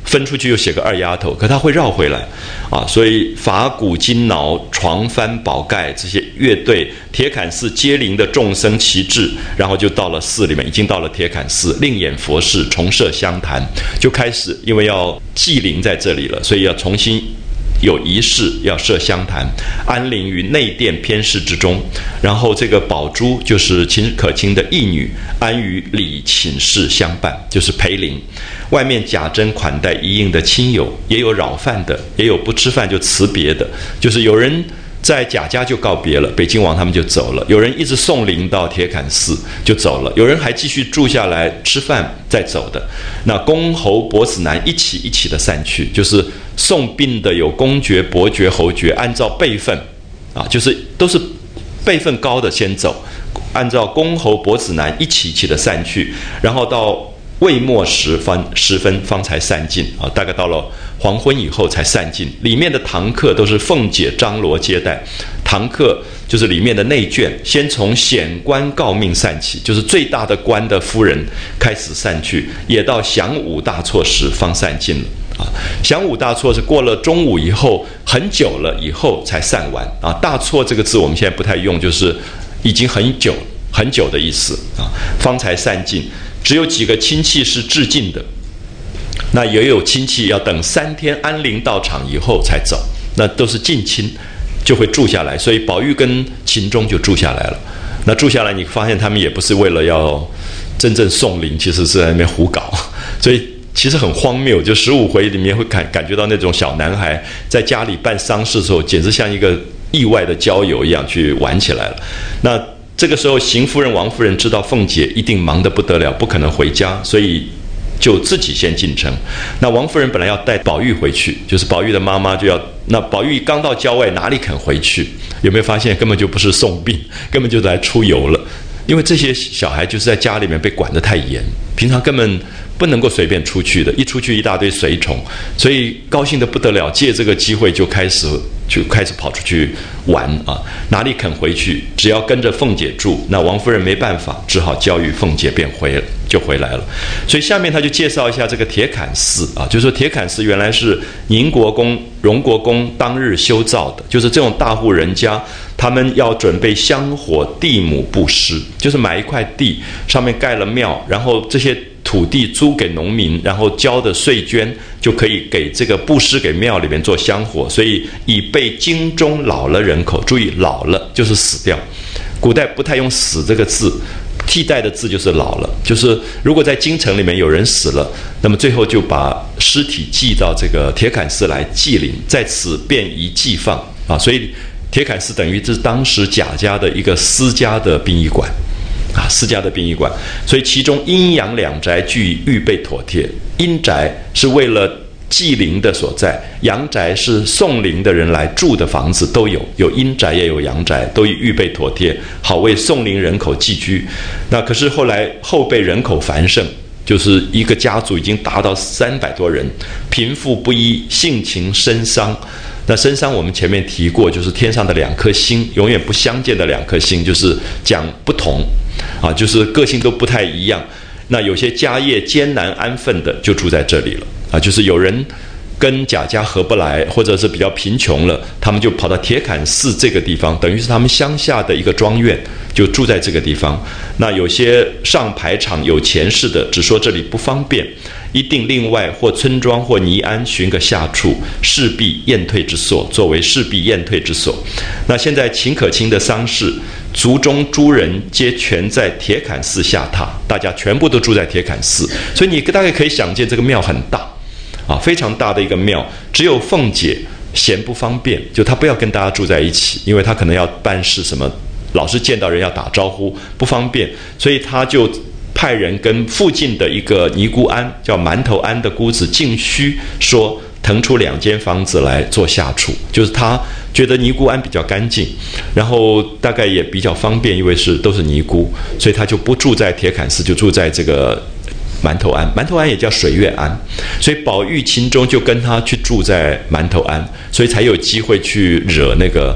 S1: 分出去又写个二丫头，可他会绕回来啊，所以法鼓金铙床幡宝盖这些乐队，铁槛寺接灵的众生齐至，然后就到了寺里面，已经到了铁槛寺，另演佛事，重设香坛，就开始因为要祭灵在这里了，所以要重新有仪式，要设香坛，安灵于内殿偏室之中。然后这个宝珠就是秦可卿的义女，安于礼寝室相伴，就是陪灵。外面假真款待一应的亲友，也有扰饭的，也有不吃饭就辞别的，就是有人在贾家就告别了，北京王他们就走了，有人一直送灵到铁槛寺就走了，有人还继续住下来吃饭再走的。那公侯伯子男一起的散去，就是送殡的有公爵、伯爵、侯爵，按照辈分啊，就是都是辈分高的先走，按照公侯伯子男一起的散去，然后到未末时分方才散尽啊，大概到了黄昏以后才散尽。里面的堂客都是凤姐张罗接待，堂客就是里面的内眷，先从显官诰命散起，就是最大的官的夫人开始散去，也到晌午大错时方散尽了啊。晌午大错是过了中午以后很久了以后才散完啊。大错这个字我们现在不太用，就是已经很久的意思啊，方才散尽。只有几个亲戚是致敬的，那也有亲戚要等3天安灵到场以后才走，那都是近亲，就会住下来。所以宝玉跟秦钟就住下来了。那住下来，你发现他们也不是为了要真正送灵，其实是在那边胡搞，所以其实很荒谬。就15回里面会感觉到那种小男孩在家里办丧事的时候，简直像一个意外的郊游一样去玩起来了。那这个时候，邢夫人、王夫人知道凤姐一定忙得不得了，不可能回家，所以就自己先进城。那王夫人本来要带宝玉回去，就是宝玉的妈妈就要，那宝玉刚到郊外，哪里肯回去？有没有发现根本就不是送殡，根本就来出游了？因为这些小孩就是在家里面被管得太严，平常根本不能够随便出去的，一出去一大堆随从，所以高兴得不得了，借这个机会就开始跑出去玩啊，哪里肯回去？只要跟着凤姐住，那王夫人没办法，只好教育凤姐便回来了。所以下面他就介绍一下这个铁槛寺啊，就是说铁槛寺原来是宁国公、荣国公当日修造的，就是这种大户人家，他们要准备香火地亩布施，就是买一块地，上面盖了庙，然后这些土地租给农民，然后交的税捐就可以给这个布施给庙里面做香火，所以以备京中老了人口。注意，老了就是死掉，古代不太用死这个字，替代的字就是老了，就是如果在京城里面有人死了，那么最后就把尸体寄到这个铁槛寺来祭灵，在此便宜寄放啊，所以铁槛寺等于是当时贾家的一个私家的殡仪馆啊，私家的殡仪馆，所以其中阴阳两宅俱预备妥帖。阴宅是为了祭灵的所在，阳宅是送灵的人来住的房子，都有阴宅也有阳宅，都已预备妥帖，好为送灵人口寄居。那可是后来后辈人口繁盛，就是一个家族已经达到300多人，贫富不一，性情深桑。那深桑我们前面提过，就是天上的2颗星，永远不相见的2颗星，就是讲不同啊，就是个性都不太一样。那有些家业艰难安分的就住在这里了啊，就是有人跟贾家合不来，或者是比较贫穷了，他们就跑到铁槛寺这个地方，等于是他们乡下的一个庄院，就住在这个地方。那有些上排场有钱势的，只说这里不方便，一定另外或村庄或尼庵寻个下处，势必验退之所，作为势必验退之所。那现在秦可卿的丧事，族中诸人皆全在铁槛寺下榻，大家全部都住在铁槛寺，所以你大概可以想见这个庙很大啊，非常大的一个庙。只有凤姐嫌不方便，就她不要跟大家住在一起，因为她可能要办事什么，老是见到人要打招呼，不方便，所以她就派人跟附近的一个尼姑庵叫馒头庵的姑子净虚说，腾出2间房子来做下处，就是他觉得尼姑庵比较干净，然后大概也比较方便，因为都是尼姑，所以他就不住在铁槛寺，就住在这个馒头庵。馒头庵也叫水月庵，所以宝玉、秦钟就跟他去住在馒头庵，所以才有机会去惹那个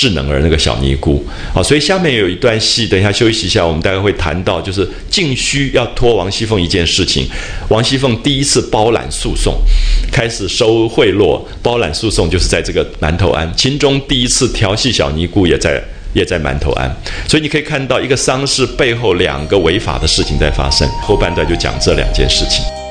S1: 智能儿那个小尼姑。好，所以下面有一段戏，等一下休息一下，我们大概会谈到，就是靳须要托王熙凤一件事情。王熙凤第一次包揽诉讼，开始收贿赂，包揽诉讼就是在这个馒头庵。秦钟第一次调戏小尼姑也在馒头庵。所以你可以看到一个丧事背后2个违法的事情在发生。后半段就讲这2件事情。